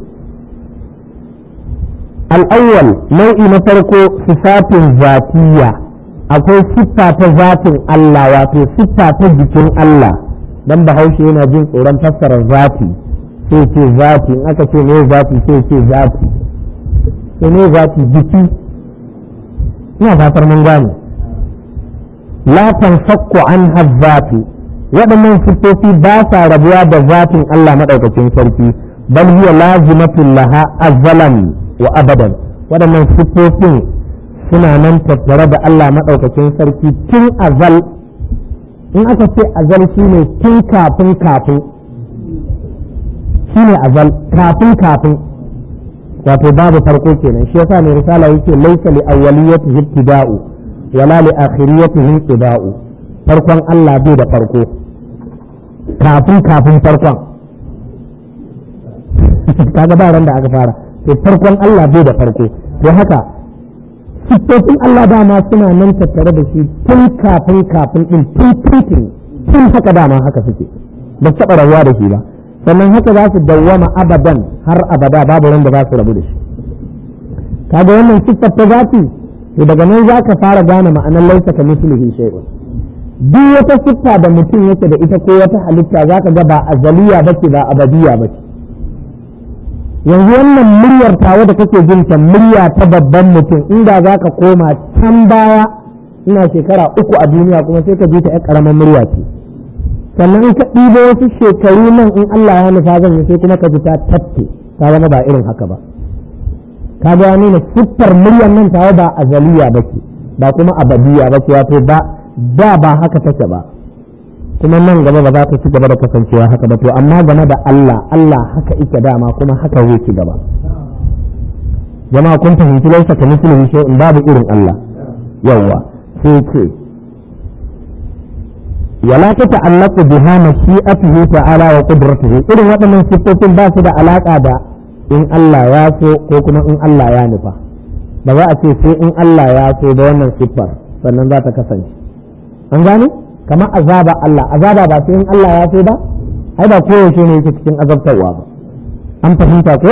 الأول نوع نفرقه صفات ذاتية akwai siffa ta zatin Allah wato siffa ta jikin Allah dan bahaushe yana jin tsoron fassara zati sai ce zati in aka ce ne zati sai ce zati sai ne zati jiki ina fatar mun gane la tanfakku anha zati waɗannan siffofi ba sa rabuwa da zatin Allah madaukakin sarki bal hiya lazimatun laha azalan wa abadan waɗannan siffofin suna nan tattare da Allah madaukakin sarki tun azal in aka ce azal shine tun kafin kafin shine azal kafin kafin wato babu farko kenan shi yasa ne risala yake laysa li awwaliyatihi ibtida'u wala li akhiriyatihi ibtida'u farkon Allah bai da farko kafin kafin farkon kaga ba ran da aka fara to farkon Allah bai da farko to haka siffofin Allah dama suna nan tattare da shi tun kafin kafin din tun tun tun haka dama haka suke ba taɓa rabuwa da shi ba sannan haka za su dawwama abadan har abada babu ran da za su rabu da shi kaga wannan siffar ta zati to daga nan za ka fara gane ma'anar laisa ka mislihi shay'un duk wata siffa da mutum yake da ita ko wata halitta za ka ga ba azaliya bace ba abadiya bace yanzu wannan muryar tawa da kake jin ta murya ta babban mutum inda za ka koma can baya ina shekara uku a duniya kuma sai ka ji ta ƴar ƙaramin murya ce sannan in ka ɗibo wasu shekaru nan in Allah ya nufa zan yi sai kuma ka ji ta tatte ta zama ba irin haka ba ka ga ya nuna siffar muryar nan tawa ba azaliya ba ce ba kuma abadiya ba ce wato ba da ba haka take ba kuma nan gaba ba za ta ci gaba da kasancewa haka ba to amma game da Allah Allah haka ike dama kuma haka zai ci gaba jama'a kun fahimci laisa ka mislihi shay'in babu irin Allah yawa sai ce wala ta ta'allaqu biha mashi'atuhu ta'ala wa qudratuhu irin waɗannan siffofin ba su da alaka da in Allah ya so ko kuma in Allah ya nufa ba za a ce sai in Allah ya so da wannan siffar sannan za ta kasance an gane kamar azaba Allah azaba ba sai in Allah ya so ba ai ba koyaushe ne yake cikin azabtarwa ba an fahimta ko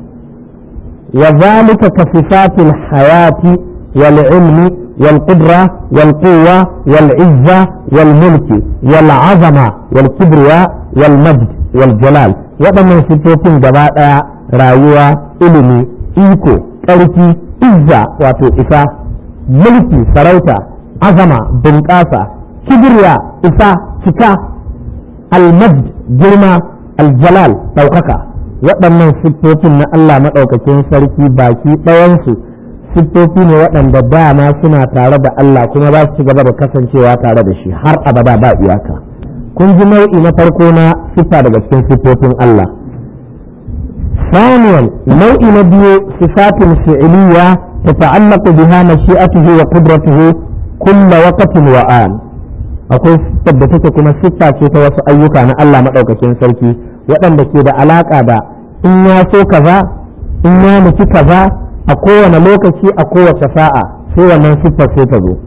wa zalika ka sifatil hayati wal ilmi wal qudra wal quwwa wal izza wal mulki wal azama wal kibriya wal majd wal jalal waɗannan sifofin gaba ɗaya rayuwa ilimi iko ƙarfi izza wato isa mulki sarauta azama bunƙasa kibriya isa cika almad girma aljalal ɗaukaka waɗannan siffofin na Allah maɗaukakin sarki baki ɗayansu siffofi ne waɗanda dama suna tare da Allah kuma za su ci gaba da kasancewa tare da shi har abada ba iyaka kun ji nau'i na farko na siffa daga cikin siffofin Allah ثانيا نوع نبي صفات فعلية تتعلق بها مشيئته وقدرته كل وقت وآن akwai siffar da take kuma siffa ce ta wasu ayyuka na Allah maɗaukakin sarki waɗanda ke da alaƙa da in ya so kaza in ya nufi kaza a kowane lokaci a kowace sa'a sai wannan siffar sai ta zo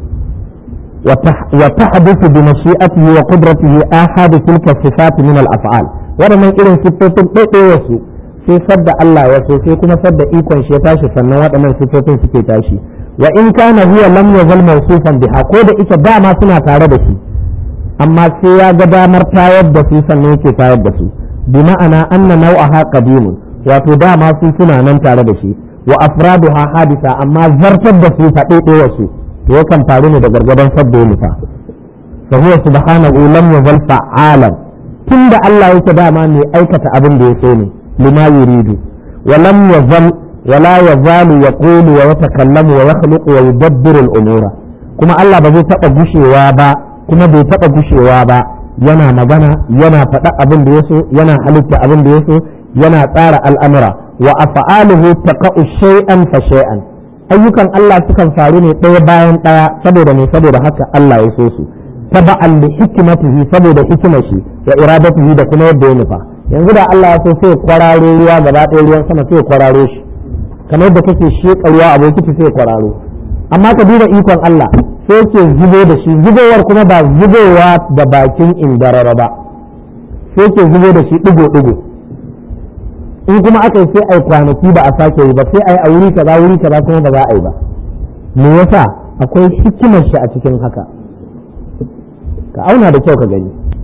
wa tahdithu bi mashi'atihi wa qudratihi ahadu tilka sifat min al af'al waɗannan irin siffofin ɗaiɗaya su sai sadda Allah ya so sai kuma sadda ikon shi ya tashi sannan waɗannan siffofin suke tashi wa in kana huwa lam yazal mawsufan biha ko da ita dama suna tare da shi amma sai ya ga damar tayar da su sannan yake tayar da su bi ma'ana anna nau'aha qadimun wato dama su suna nan tare da shi wa afraduha hadisa amma zartar da su faɗe ɗaya su to yakan faru ne da gargadan sabda ya nufa fa huwa subhanahu lam yazal fa'alan tunda Allah yake dama mai aikata abin da ya so ne lima yuridu wa lam yazal wala yazalu yaqulu wa yatakallamu wa yakhluqu wa yudabbiru al-umura kuma Allah ba zai taɓa gushewa ba kuma bai taɓa gushewa ba yana magana yana faɗa abin da ya so yana halitta abin da ya so yana tsara al'amura wa af'aluhu taqa'u shay'an fa shay'an ayyukan Allah sukan faru ne ɗaya bayan ɗaya saboda ne saboda haka Allah ya so su taba'an li hikmatihi saboda hikimar shi wa iradatihi da kuma yadda ya nufa yanzu da Allah ya so sai kwararo ruwa gaba ɗaya ruwan sama sai kwararo shi kamar yadda kake sheƙa ruwa a bokiti sai kwararo amma ka duba ikon Allah sai ke zubo da shi zubowar kuma ba zubowa da bakin indarara ba sai ke zubo da shi digo-digo in kuma aka yi sai a yi kwanaki ba a sake yi ba sai a yi a wuri kaza wuri kaza kuma ba za a yi ba me yasa akwai hikimar shi a cikin haka ka auna da kyau ka gani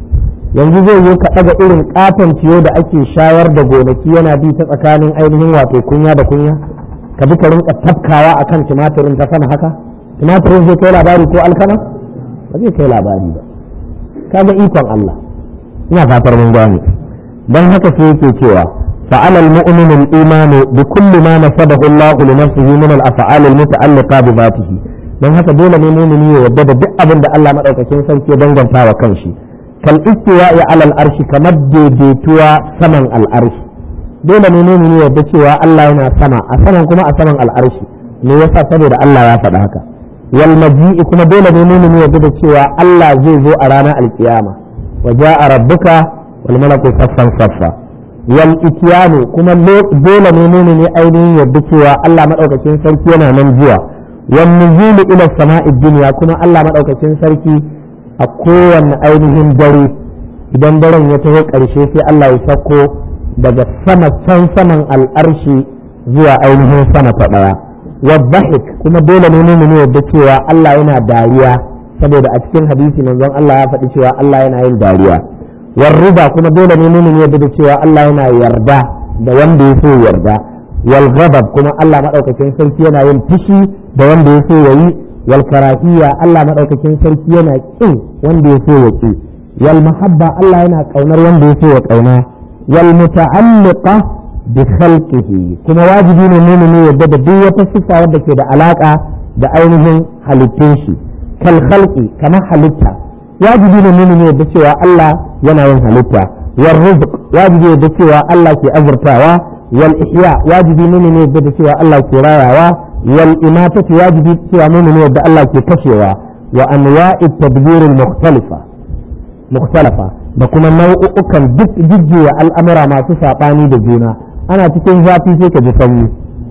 yanzu zai yi ka ɗaga irin ƙaton ciyo da ake shayar da gonaki yana bi ta tsakanin ainihin wato kunya da kunya ka bi ka rinka tafkawa akan tumatirin ta sama haka tumatirin zai kai labari ko alkama ba zai kai labari ba kaga ikon Allah ina fatar mun gane dan haka sai yake cewa fa'ala al-mu'minu al-imanu bi kulli ma nasabahu Allah li nafsihi min al-af'al al-muta'alliqa bi dhatihi dan haka dole ne mu'mini ya yarda da duk abin da Allah madaukakin sarki ya danganta wa kanshi kal istiwa'i 'ala al-arshi kamar daidaituwa saman al-arshi dole ne mu'mini ya yarda cewa Allah yana sama a saman kuma a saman al-arshi me yasa saboda Allah ya faɗa haka wal maji'i kuma dole ne mu'mini ya yarda cewa Allah zai zo a ranar al-qiyama wa ja'a rabbuka wal malaku saffan saffa wal ityanu kuma dole ne mu'mini ainihin yarda cewa Allah madaukakin sarki yana nan zuwa wan nuzulu ila sama'id dunya kuma Allah madaukakin sarki a kowanne ainihin dare idan daren ya taho ƙarshe sai Allah ya sako daga sama can saman al'arshi zuwa ainihin sama ta ɗaya wadhahik kuma dole ne mu yadda cewa Allah yana dariya saboda a cikin hadisi manzon Allah ya faɗi cewa Allah yana yin dariya warruba kuma dole ne mu yadda cewa Allah yana yarda da wanda ya so yarda wal ghadab kuma Allah madaukakin sarki yana yin fushi da wanda ya so yayi wal karahiyya Allah madaukakin sarki yana kin wanda ya so ya ki wal mahabba Allah yana kaunar wanda ya so ya kauna wal muta'alliqa bi khalqihi kuma wajibi ne mu'mini yadda da duk wata sifa wadda ke da alaka da ainihin halittun shi kal khalqi kama halitta wajibi ne mu'mini yadda cewa Allah yana yin halitta wal rizq wajibi yadda cewa Allah ke azurtawa wal ihya wajibi ne ne yadda cewa Allah ke rayawa wal imatati wajibi cewa mu'mini yadda Allah ke kashewa wa anwa'i tadbir al mukhtalifa mukhtalafa da kuma nau'ukan duk jijjiya al'amura masu saɓani da juna ana cikin zafi sai ka ji sanyi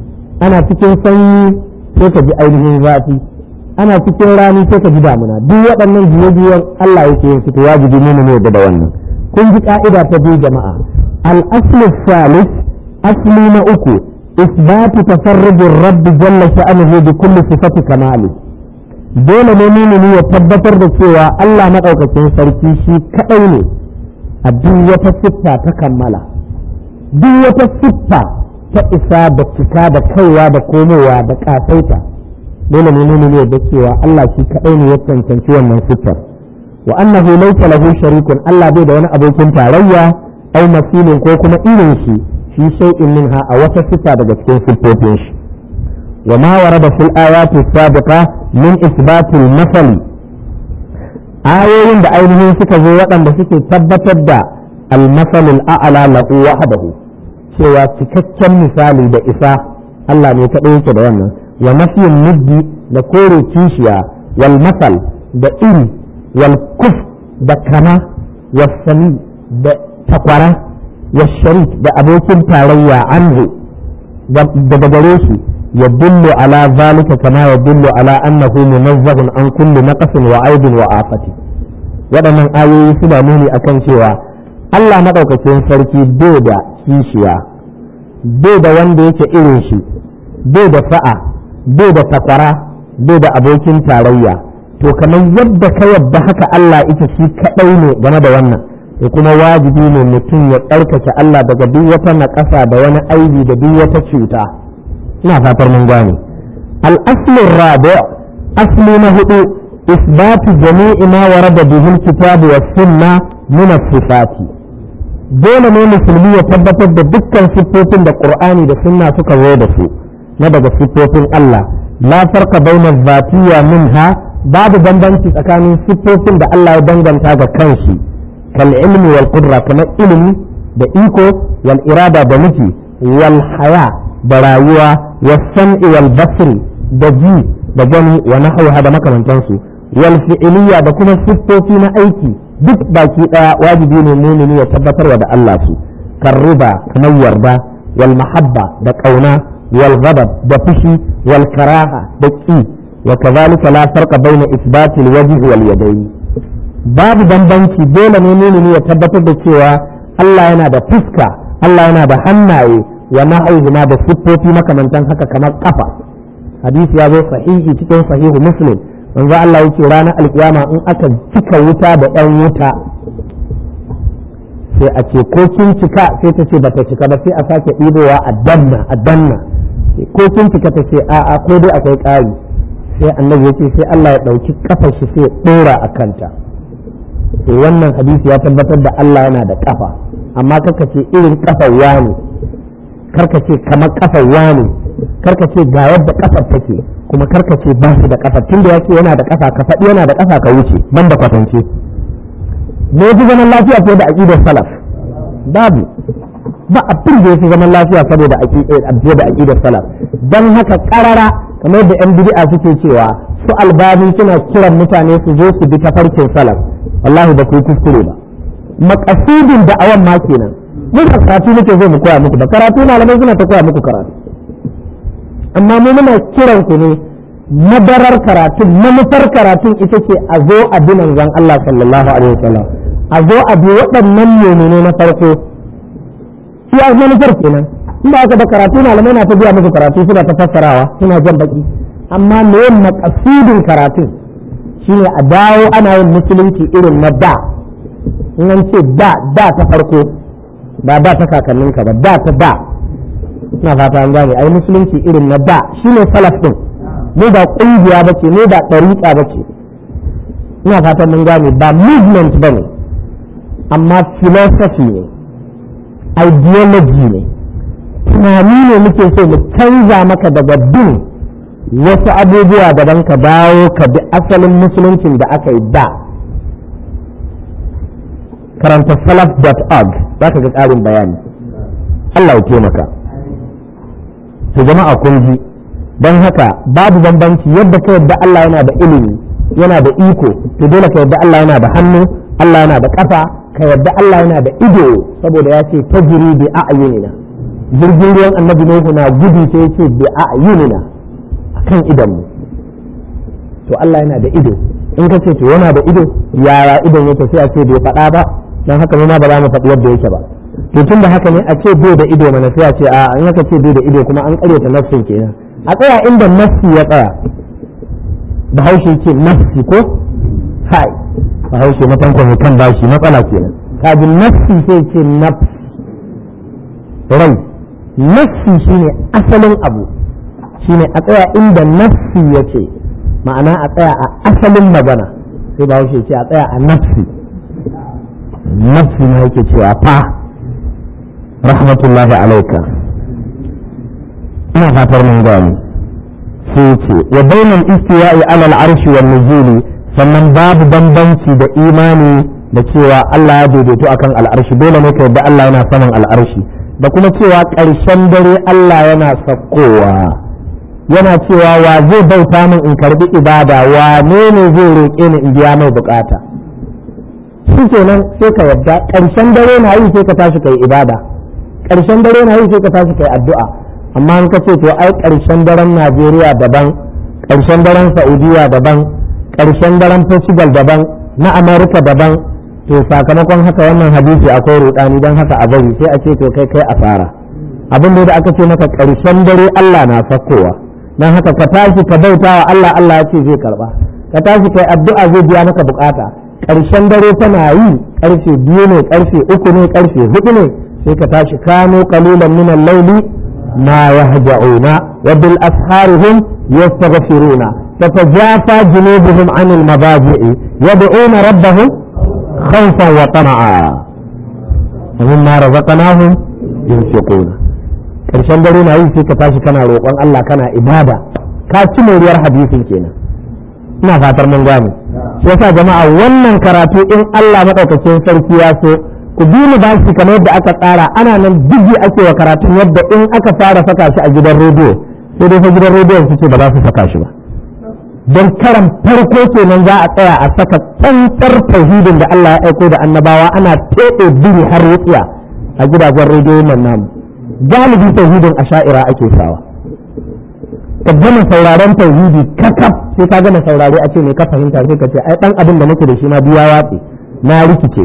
ana cikin sanyi sai ka ji ainihin zafi ana cikin rani sai ka ji damuna duk waɗannan jiye-jiyen Allah yake yin su to wajibi ne mu yadda da wannan kun ji ka'ida ta biyu jama'a al-aslu salis asli na uku isbatu tafarrujir rabb jalla sha'anuhu bi kulli sifati kamali dole ne mumini ya tabbatar da cewa Allah maɗaukakin sarki shi kaɗai ne a duk wata siffa ta kammala duk wata siffa ta isa da cika da kaiwa da komowa da ƙasaita dole ne mumini ya da cewa Allah shi kaɗai ne ya cancanci wannan siffar wa annahu laysa lahu sharikun Allah bai da wani abokin tarayya au masilin ko kuma irin shi shi shay'in minha a wata siffa daga cikin siffofin shi وما ورد في الآيات السابقة من إثبات المثل آيين دا أينهم سكا زوات دا سكا تبتد المثل الأعلى له وحده سوى تكتشن مثالي دا إساء الله ميكأوك دا وانا ونفي الندي دا كوري تيشيا والمثل دا إن والكف دا كما والسمي دا تقوى والشريك دا أبوكين تاريا عنه دا بدريشي يدل على ذلك كما يدل على أنه منزه عن كل نقص وعيب وآفة waɗannan ayoyi suna nuni akan cewa Allah maɗaukacin sarki bai da kishiya bai da wanda yake irin shi bai da sa'a bai da takwara bai da abokin tarayya to kamar yadda ka yadda haka Allah ita shi kaɗai ne game da wannan to kuma wajibi ne mutum ya tsarkake Allah daga duk wata naƙasa da wani aibi da duk wata cuta ina fatar mun gane al-aslu rabi asli na hudu isbatu jami'i ma warada bihi al-kitab wa sunna min as-sifati dole ne musulmi ya tabbatar da dukkan siffofin da qur'ani da sunna suka zo da su na daga siffofin Allah la farqa bayna adh-dhatiyya minha babu bambanci tsakanin siffofin da Allah ya danganta ga kanshi kal ilmi wal qudra kamar ilimi da iko wal irada da nufi wal haya da rayuwa wasam'i wal basri da ji da gani wa nahwa da makamantansu wal fi'liya da kuma siffofi na aiki duk baki daya wajibi ne mu'mini ya tabbatarwa da Allah su karruba kamar yarda wal mahabba da kauna wal ghadab da fushi wal karaha da ki wa kadhalika la farqa bayna isbati al wajhi wal yadayn babu bambanci dole ne mu'mini ya tabbatar da cewa Allah yana da fuska Allah yana da hannaye wa na'udhu da siffofi makamantan haka kamar kafa hadisi ya zo sahihi cikin sahihu muslim manzo Allah yake ranar alkiyama in aka cika wuta da ɗan wuta sai a ce ko kin cika sai ta ce ba ta cika ba sai a sake ɗibowa a danna a danna ko kin cika ta ce a'a ko dai akwai ƙari sai annabi ya ce sai Allah ya ɗauki kafar shi sai ya ɗora a kanta to wannan hadisi ya tabbatar da Allah yana da kafa amma karka ce irin kafar wani karka ce kamar kafar wani karka ce ga yadda kafar take kuma karka ce ba shi da kafa tunda yake yana da kafa ka faɗi yana da kafa ka wuce ban da kwatance me ji zaman lafiya ko da aqidar salaf babu ba abin da yake zaman lafiya saboda aqidar da aqidar salaf dan haka karara kamar da yan bid'a suke cewa su albani suna kiran mutane su zo su bi tafarkin salaf wallahi ba ku kuskure ba makasudin da awan ma kenan mun da karatu muke zo mu koya muku ba karatu malamai suna ta koya muku karatu amma mu muna kiran ku ne madarar karatu manufar karatun ita ce a zo a bi manzon Allah sallallahu alaihi wasallam a zo a bi waɗannan mu'mini na farko shi a manufar kenan in ba aka da karatu malamai na ta biya muku karatu suna ta fassarawa suna jan baki amma me makasudin karatun shine a dawo ana yin musulunci irin na da in an ce da da ta farko ba da ta kakanninka ba da ta da ina fata an gane ai musulunci irin na da shine salaf din mu ba kungiya bace mu ba tariqa bace ina fata mun gane ba movement bane amma philosophy ne ideology ne tunani ne muke so mu canza maka daga bin wasu abubuwa daban ka dawo ka bi asalin musuluncin da aka yi da karanta salaf dot org za ka ga ƙarin bayani Allah ya taimaka to jama'a kun ji don haka babu bambanci yadda ka yadda Allah yana da ilimi yana da iko to dole ka yadda Allah yana da hannu Allah yana da kafa ka yadda Allah yana da ido saboda ya ce tajri bi a'yunina jirgin ruwan annabi Nuhu na gudu sai ya ce bi a'yunina kan idan mu to Allah yana da ido in ka ce to yana da ido yaya idon yake sai a ce bai faɗa ba dan haka mu ma ba za mu faɗi yadda yake ba to tunda haka ne a ce bai da ido mana sai a ce a in aka ce bai da ido kuma an ƙaryata nafsin kenan a tsaya inda nafsi ya tsaya bahaushe ce nafsi ko hai bahaushe matanko mai kan bashi matsala kenan kajin nafsi sai ce nafsi rai nafsi shine asalin abu shine a tsaya inda nafsi ya ce ma'ana a tsaya a asalin magana sai bahaushe ce a tsaya a nafsi nafsi ma yake cewa fa rahmatullahi alaika ina fatar mun gani sai ce wa bainal istiwa'i ala al-arshi wan nuzuli sannan babu bambanci da imani da cewa Allah ya daidaito akan al'arshi dole ne ka yadda Allah yana saman al'arshi da kuma cewa ƙarshen dare Allah yana sakkowa yana cewa wa zai bauta min in karbi ibada wane ne zai roƙe ni in biya mai bukata shi kenan sai ka yadda ƙarshen dare na yi sai ka tashi kai ibada ƙarshen dare na yi sai ka tashi kai addu'a amma in ka ce to ai ƙarshen daren Najeriya daban ƙarshen daren Saudiya daban ƙarshen daren Portugal daban na America daban to sakamakon haka wannan hadisi akwai rudani don haka a bari sai a ce to kai kai asara abin da aka ce maka ƙarshen dare Allah na sakkowa don haka ka tashi ka bauta wa Allah Allah ya ce zai karba ka tashi kai addu'a zai biya maka bukata ƙarshen dare tana yi ƙarfe biyu ne ƙarfe uku ne ƙarfe hudu ne sai ka tashi kano qalilan min al-layli ma yahja'una wa bil asharihim yastaghfiruna tatajafa junubuhum 'anil madaji'i yad'una rabbahum khawfan wa tama'a wa mimma razaqnahum yunfiquna ƙarshen dare na yi sai ka tashi kana roƙon Allah kana ibada ka ci moriyar hadisin kenan ina fatar mun gane shi yasa jama'a wannan karatu in Allah madaukakin sarki ya so ku bi mu ba shi kamar yadda aka tsara ana nan digi ake wa karatun yadda in aka fara saka shi a gidan rediyo sai dai fa gidan rediyon su ce ba za su saka shi ba don karan farko kenan za a tsaya a saka tsantsar tauhidin da Allah ya aiko da annabawa ana teɗe biri har wutsiya a gidajen rediyo nan namu galibi tauhidin asha'ira ake sawa ka gama sauraron tauhidi kakaf sai ka gama saurare a ce ne ka fahimta sai ka ce ai dan abin da nake da shi ma biya watsi na rikice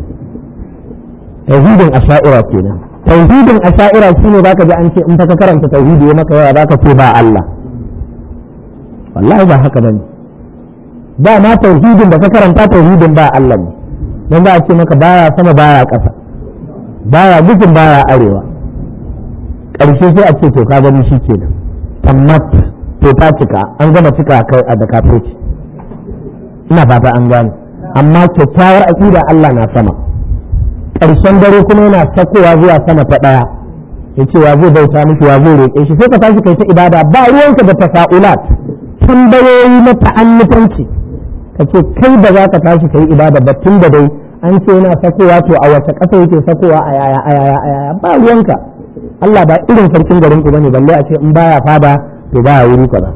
tauhidin asha'ira kenan tauhidin asha'ira shine zaka ji an ce in fa ka karanta tauhidi ya maka yawa zaka ce ba Allah wallahi ba haka bane ba ma tauhidin da ka karanta tauhidin ba Allah ne dan za a ce maka baya sama baya ƙasa baya gudun baya arewa ƙarshe sai a ce to ka gani shi ke nan tammat to ta cika an gama cika kai a da kafirci ina fata an gane amma kyakkyawar aƙida Allah na sama ƙarshen dare kuma yana sakowa zuwa sama ta ɗaya ya ce wa zai bauta mishi wa zai roƙe shi sai ka tashi kai ta ibada ba ruwanka da tasa'ulat tambayoyi na ta'annufanci ka ce kai da za ka tashi kai ibada ba tun da dai an ce yana sakowa to a wace ƙasa yake sakowa a yaya a yaya a yaya ba ruwanka Allah ba irin sarkin garin ku bane balle a ce in baya fada to baya wuri kaza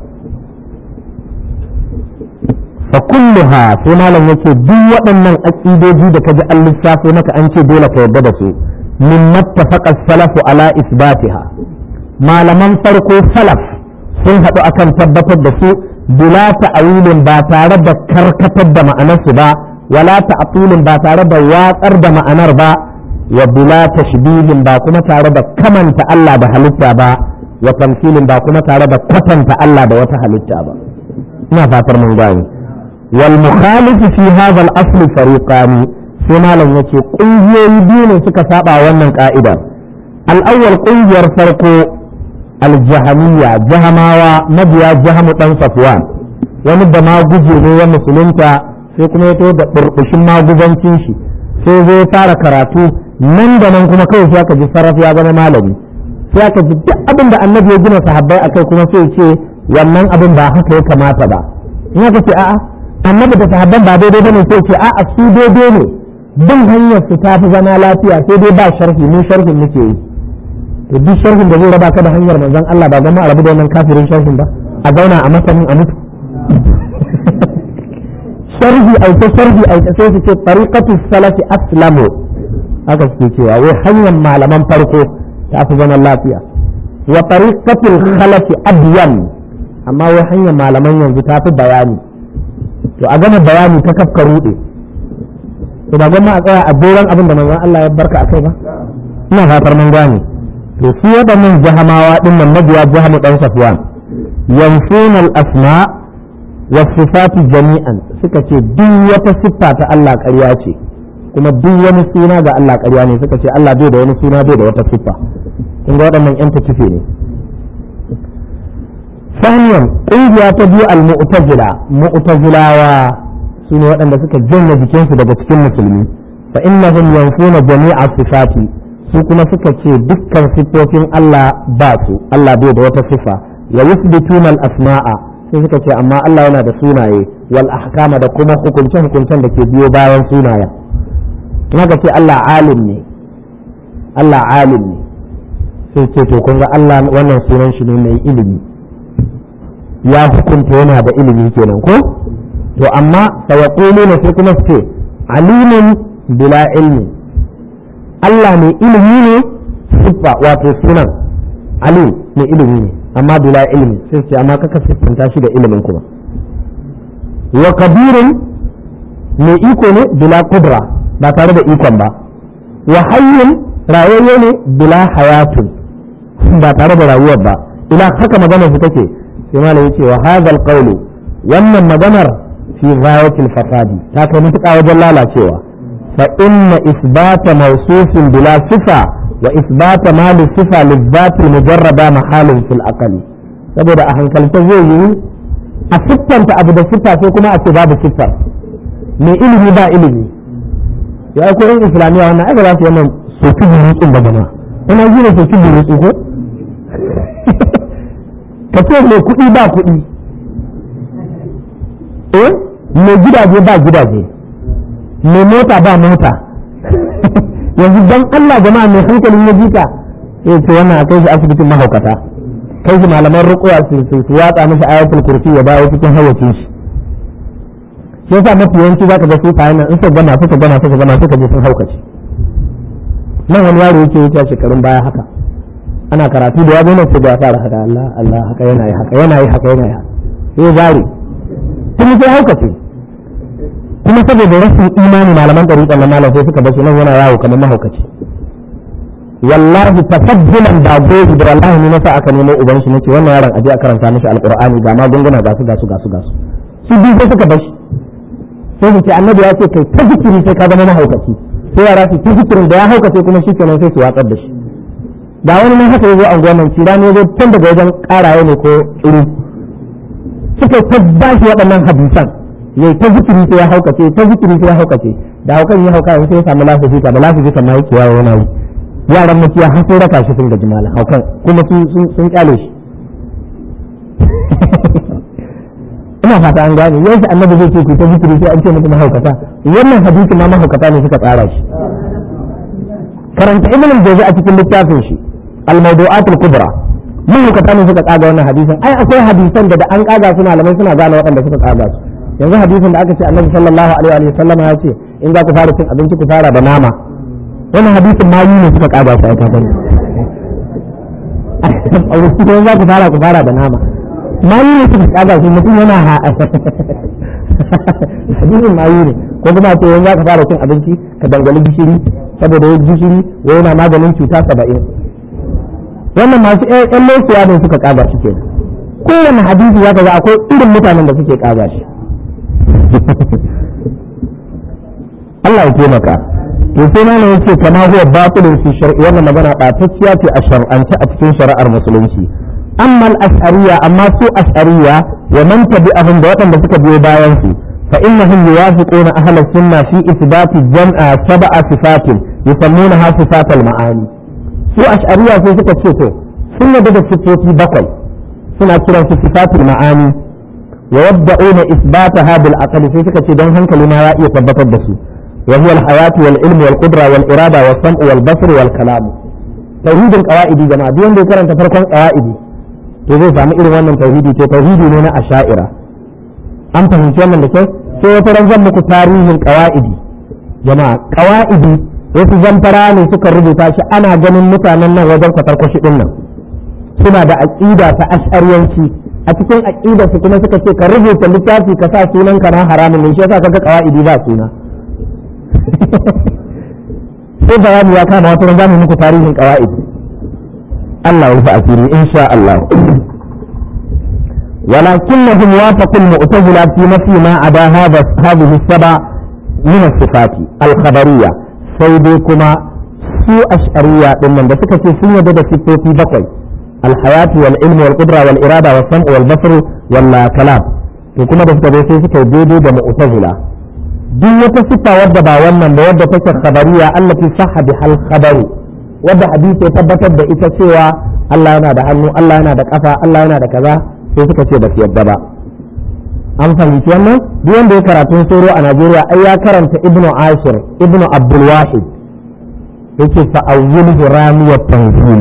fa kulluha sai malam yace duk waɗannan aqidoji da kaji an lissafo maka an ce dole ka yarda da su min mattafaqa salafu ala isbatiha malaman farko salaf sun haɗu akan tabbatar da su bila ta'awilin ba tare da karkatar da ma'anarsu ba wala ta'tilin ba tare da watsar da ma'anar ba wa bila tashbihin ba kuma tare da kamanta Allah da halitta ba wa tamthilin ba kuma tare da kwatanta Allah da wata halitta ba ina fatar mun gani wal mukhalif fi hadha al asl fariqan sai malam yace kungiyoyi biyu ne suka saba wannan ka'idar al awwal kungiyar farko al jahamiyya jahamawa mabiya jahamu dan safwan wani da ma guje ne ya musulunta sai kuma ya da burbushin maguzancin shi sai zai fara karatu nan da nan kuma kawai sai aka ji sarrafa ya zama malami sai aka ji duk abin da annabi ya gina sahabbai akai kuma sai ce wannan abin ba haka ya kamata ba in aka ce a'a annabi da sahabban ba daidai bane sai ce a'a su daidai ne bin hanyar su ta fi zama lafiya sai dai ba sharhi mun sharhin muke yi to duk sharhin da zai raba ka da hanyar manzon Allah ba zama a rabu da wannan kafirin sharhin ba a zauna a masanin a mutu sharhi aita sharhi aita sai su ce tariqatu salafi aslamu haka suke cewa wai hanyar malaman farko ta fi zaman lafiya wa tariqatul khalafi abyan amma wai hanyar malaman yanzu ta fi bayani to a gama bayani ta kafka rude to ba gwamma a tsaya a doron abin da manzon Allah ya barka akai ba ina fatar mun gane to su waɗannan jahamawa din nan mabiya jahamu dan safwan yanfuna al-asma wa sifati jami'an suka ce duk wata siffa ta Allah ƙarya ce kuma duk wani suna ga Allah ƙarya ne suka ce Allah bai da wani suna bai da wata siffa kun ga waɗannan yan takife ne ثانيا ƙungiya ta biyu al-mu'tazila mu'tazilawa su ne waɗanda suka janye jikinsu daga cikin musulmi fa innahum yanfuna jami'a sifati su kuma suka ce dukkan siffofin Allah ba su Allah bai da wata siffa wa yusbituna al-asma'a sai suka ce amma Allah yana da sunaye wal ahkama da kuma hukunce hukuncen da ke biyo bayan sunayen naka ce Allah alim ne Allah alim ne sai ce to kun ga Allah wannan sunan shi ne mai ilimi ya hukunta yana da ilimi kenan ko to amma fa yaquluna sai kuma ce alimun bila ilmi Allah mai ilimi ne siffa wato sunan alim mai ilimi ne amma bila ilmi sai ce amma kaka siffanta shi da ilimin kuma wa kabirun mai iko ne bila kudra ba tare da ikon ba wa hayyun rayayye ne bila hayatun ba tare da rayuwar ba ila haka magana su take sai malam yace wa hadal qawlu wannan maganar fi ghayatil fasadi ta kai mutuka wajen lalacewa fa inna isbata mawsufin bila sifa wa isbata ma li sifa li dhati mujarrada mahalin fil aqli saboda a hankalta zai yi a siffanta abu da sifa sai kuma a ce babu siffar mai ilimi ba ilimi ya ko in islamiya wannan aka za su wannan soki burutsun da gama wannan shi ne soki burutsu ko ka ce mai kuɗi ba kuɗi eh mai gidaje ba gidaje mai mota ba mota yanzu don Allah jama'a mai hankalin ya jika ya ce wannan a kai shi asibitin mahaukata kai shi malaman rukuwa su su watsa mishi ayatul kursi ya dawo cikin hayacin shi shi yasa mafi yawanci zaka ga su fayin nan in su gama suka gama suka gama suka je sun haukace nan wani yaro yake wuce shekarun baya haka ana karatu da ya zo nan sai da ya fara haka Allah Allah haka yana yi haka yana yi haka yana yi haka sai zari kuma sai haukace kuma saboda rashin imani malaman ɗariƙan na malam sai suka bashi nan yana yawo kamar mahaukaci wallahi tafaddulan da goji da wallahi ne nasa aka nemo uban shi nace wannan yaron aje a karanta mishi alqur'ani ga magunguna ga su ga su ga su ga su su biyu sai suka bashi sai su ce annabi ya ce kai ta zikiri sai ka zama mahaukaci sai yara su ta zikirin da ya haukace kuma shi kenan sai su watsar da shi. Da wani nan haka ya zo anguwan nan cira ne ya zo tun daga wajen karaye ne ko tsiri suka ta ba shi waɗannan hadisan ya ta zikiri sai ya haukace ta zikiri sai ya haukace da haukan ya hauka sai ya samu lafiya ka da lafiya ka mai kiyaye yana yi yaran mutiya har sai raka shi sun gaji malam haukan kuma sun sun kyale shi. ina fata an gane yanzu annabi zai ce ku ta zikiri sai an ce mutum mahaukata wannan hadisi ma mahaukata ne suka tsara shi. karanta ibn al-jawzi a cikin littafin shi al-mawdu'at al-kubra mahaukata ne suka tsaga wannan hadisin ai akwai hadisan da da an kaga su malamai suna gane waɗanda suka tsaga su. yanzu hadisin da aka ce annabi sallallahu alaihi wa sallam ya ce in za ku fara cin abinci ku fara da nama wannan hadisin ma yi ne suka kaga su ai kaga a wurin za ku fara ku fara da nama ma yi ne suka kaga su mutum yana ha hadisin ma yi ne ko kuma ce yanzu za ka fara cin abinci ka dangali gishiri saboda ya gishiri wai yana maganin cuta saba'in wannan masu ƴan lokuwa ne suka kaga shi kenan kowane hadisi ya kaga akwai irin mutanen da suke kaga shi. Allah ya taimaka to sai mana yace kama huwa batilun fi shar'i wannan magana batacciya ce a shar'ance a cikin shari'ar musulunci. amma al-ash'ariyya amma su ash'ariyya wa man tabi'ahum da waɗanda suka biyo bayan su fa innahum yuwafiquna ahla sunna fi ithbati jam'a sab'a sifatin yusammunaha sifatal ma'ani. su ash'ariyya sai suka ce to sun yadda da sifofi bakwai suna kiransu sifatul ma'ani wa yabda'una isbataha bil aqli sai suka ce don hankali ma ya iya tabbatar da su wa huwa al hayatu wal ilmu wal qudra wal irada was sam'u wal basr wal kalam. tauhidin qawaidi jama'a duk wanda ya karanta farkon qawaidi to zai samu irin wannan tauhidi to tauhidi ne na asha'ira. an fahimci wannan da kyau sai wata ran zan muku tarihin qawaidi jama'a. qawaidi wasu zamfara ne suka rubuta shi ana ganin mutanen nan wajen kwatarkwashi din nan suna da aqida ta ash'ariyanci a cikin aqida su kuma suka ce ka rubuta littafi ka sa sunan ka na haramun ne shi yasa kaga qawaidi ba suna. sai bayani ya kama wata ran zamu muku tarihin qawaidi. Allah ya rufa asiri insha Allah. ولكنهم وافقوا المعتزلة في نفي ما عدا هذا هذه السبع من الصفات الخبرية. سيدكما سوء أشعرية من ذلك في يد صفات بقي الحياة والعلم والقدرة والإرادة والسمع والبصر والكلام. وكما ذلك في يد معتزلة. دي وتصفة ودى باوانا بودى تلك الخبرية التي صح بها الخبر. ودى حديث يتبتد بإتسوى الله ينادى عنه الله ينادى كفا الله ينادى كذا. sai suka ce ba su yadda ba. an fahimci wannan duk wanda ya karatun soro a Najeriya ai ya karanta ibnu ashir ibnu abdul wahid yake fa awwal hiramiyat tanzil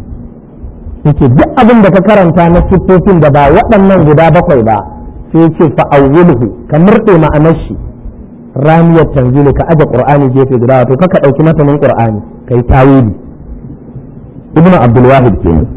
yake duk abin da ka karanta na sifofin da ba waɗannan guda bakwai ba sai yake fa awwalhu ka murde ma'anar shi ramiyat tanzil ka aje qur'ani gefe guda to kaka dauki matanin qur'ani kai tawili ibnu abdul wahid kenan.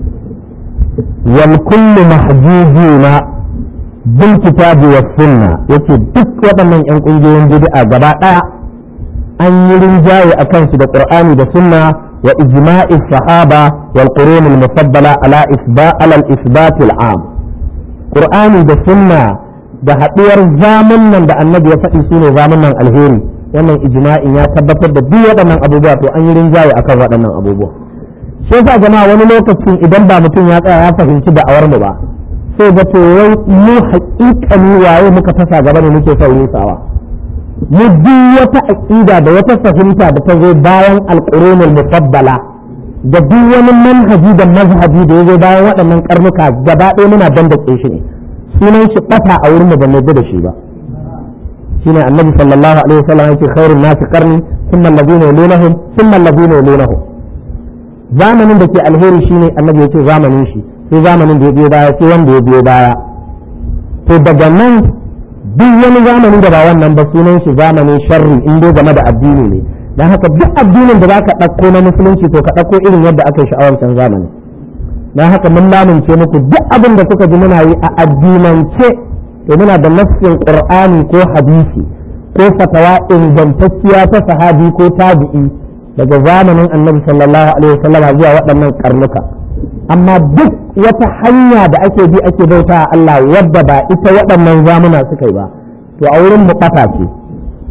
والكل محجوجون بالكتاب والسنة يتي دك وطنن ان قنجين بدعة غباء ان يرنجاي اكن سي القرآن والسنة واجماع الصحابة والقرون المفضلة على اثبات على الاثبات العام. قرآن والسنة da haɗuwar zamanin nan da annabi ya faɗi su ne zamanin alheri wannan ijma'i ya tabbatar da duk waɗannan abubuwa to an yi rinjaye akan waɗannan abubuwa. sai sa jama'a wani lokacin idan ba mutum ya tsaya ya fahimci da'awar mu ba sai ga to wai mu haƙiƙani waye muka tasa gaba ne muke son rusawa. mu duk wata aqida da wata fahimta da ta zo bayan alqurunul mufaddala da duk wani manhaji da mazhabi da ya zo bayan waɗannan karnuka gaba ɗaya muna dandake shi ne sunan shi ɓata a wurin mu ban yarda da shi ba. shine annabi sallallahu alaihi wasallam yake khairun nasi qarni thumma alladhina yalunahum thumma alladhina yalunahum. zamanin da ke alheri shine annabi yake zamanin shi sai zamanin da ya biyo baya sai wanda ya biyo baya. to daga nan duk wani zamanin da ba wannan ba sunan shi zamanin sharri in dai game da addini ne. dan haka duk addinin da zaka ɗauko na musulunci to ka ɗauko irin yadda aka yi sha'awar can zamani. dan haka mun lamince muku duk abin da kuka ji muna yi a addinance to muna da nassin qur'ani ko hadisi ko fatawa ingantacciya ta sahabi ko tabi'i daga zamanin annabi sallallahu alaihi wasallam zuwa waɗannan karnuka. amma duk wata hanya da ake bi ake bauta a Allah wadda ba ita waɗannan zamuna suka yi ba to a wurin mu ɓata ce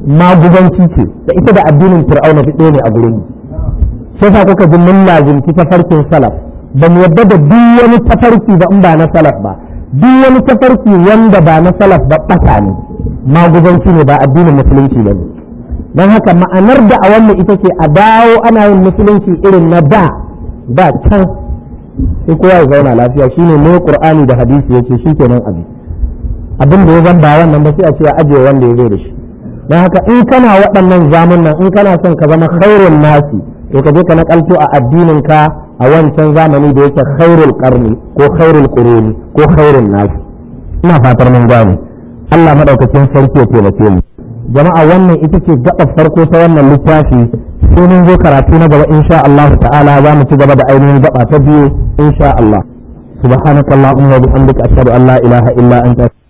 magubanci ce da ita da addinin fir'auna duk ɗaya ne a gurin mu sai sa kuka ji mun lazimci tafarkin salaf ba mu yadda da duk wani tafarki ba in ba na salaf ba duk wani tafarki wanda ba na salaf ba ɓata ne magubanci ne ba addinin musulunci ba ne don haka ma'anar da a wannan ita ce a dawo ana yin musulunci irin na da da can sai kowa ya zauna lafiya shine ne qur'ani da hadisi yace shikenan abin abin da ya zan ba wannan ba sai a ce a ajiye wanda ya zo da shi don haka in kana waɗannan zamanin in kana son ka zama khairun nasi to ka je ka nakalto a addinin ka a wancan zamani da yake khairul qarni ko khairul quruni ko khairun nasi ina fatar mun gane Allah madaukakin sarki ya taimake mu jama'a wannan ita ce gaɓar farko ta wannan littafi sai mun zo karatu na gaba insha Allah ta'ala za mu ci gaba da ainihin gaba ta biyu insha Allah subhanakallahumma wa bihamdika ashhadu an la ilaha illa anta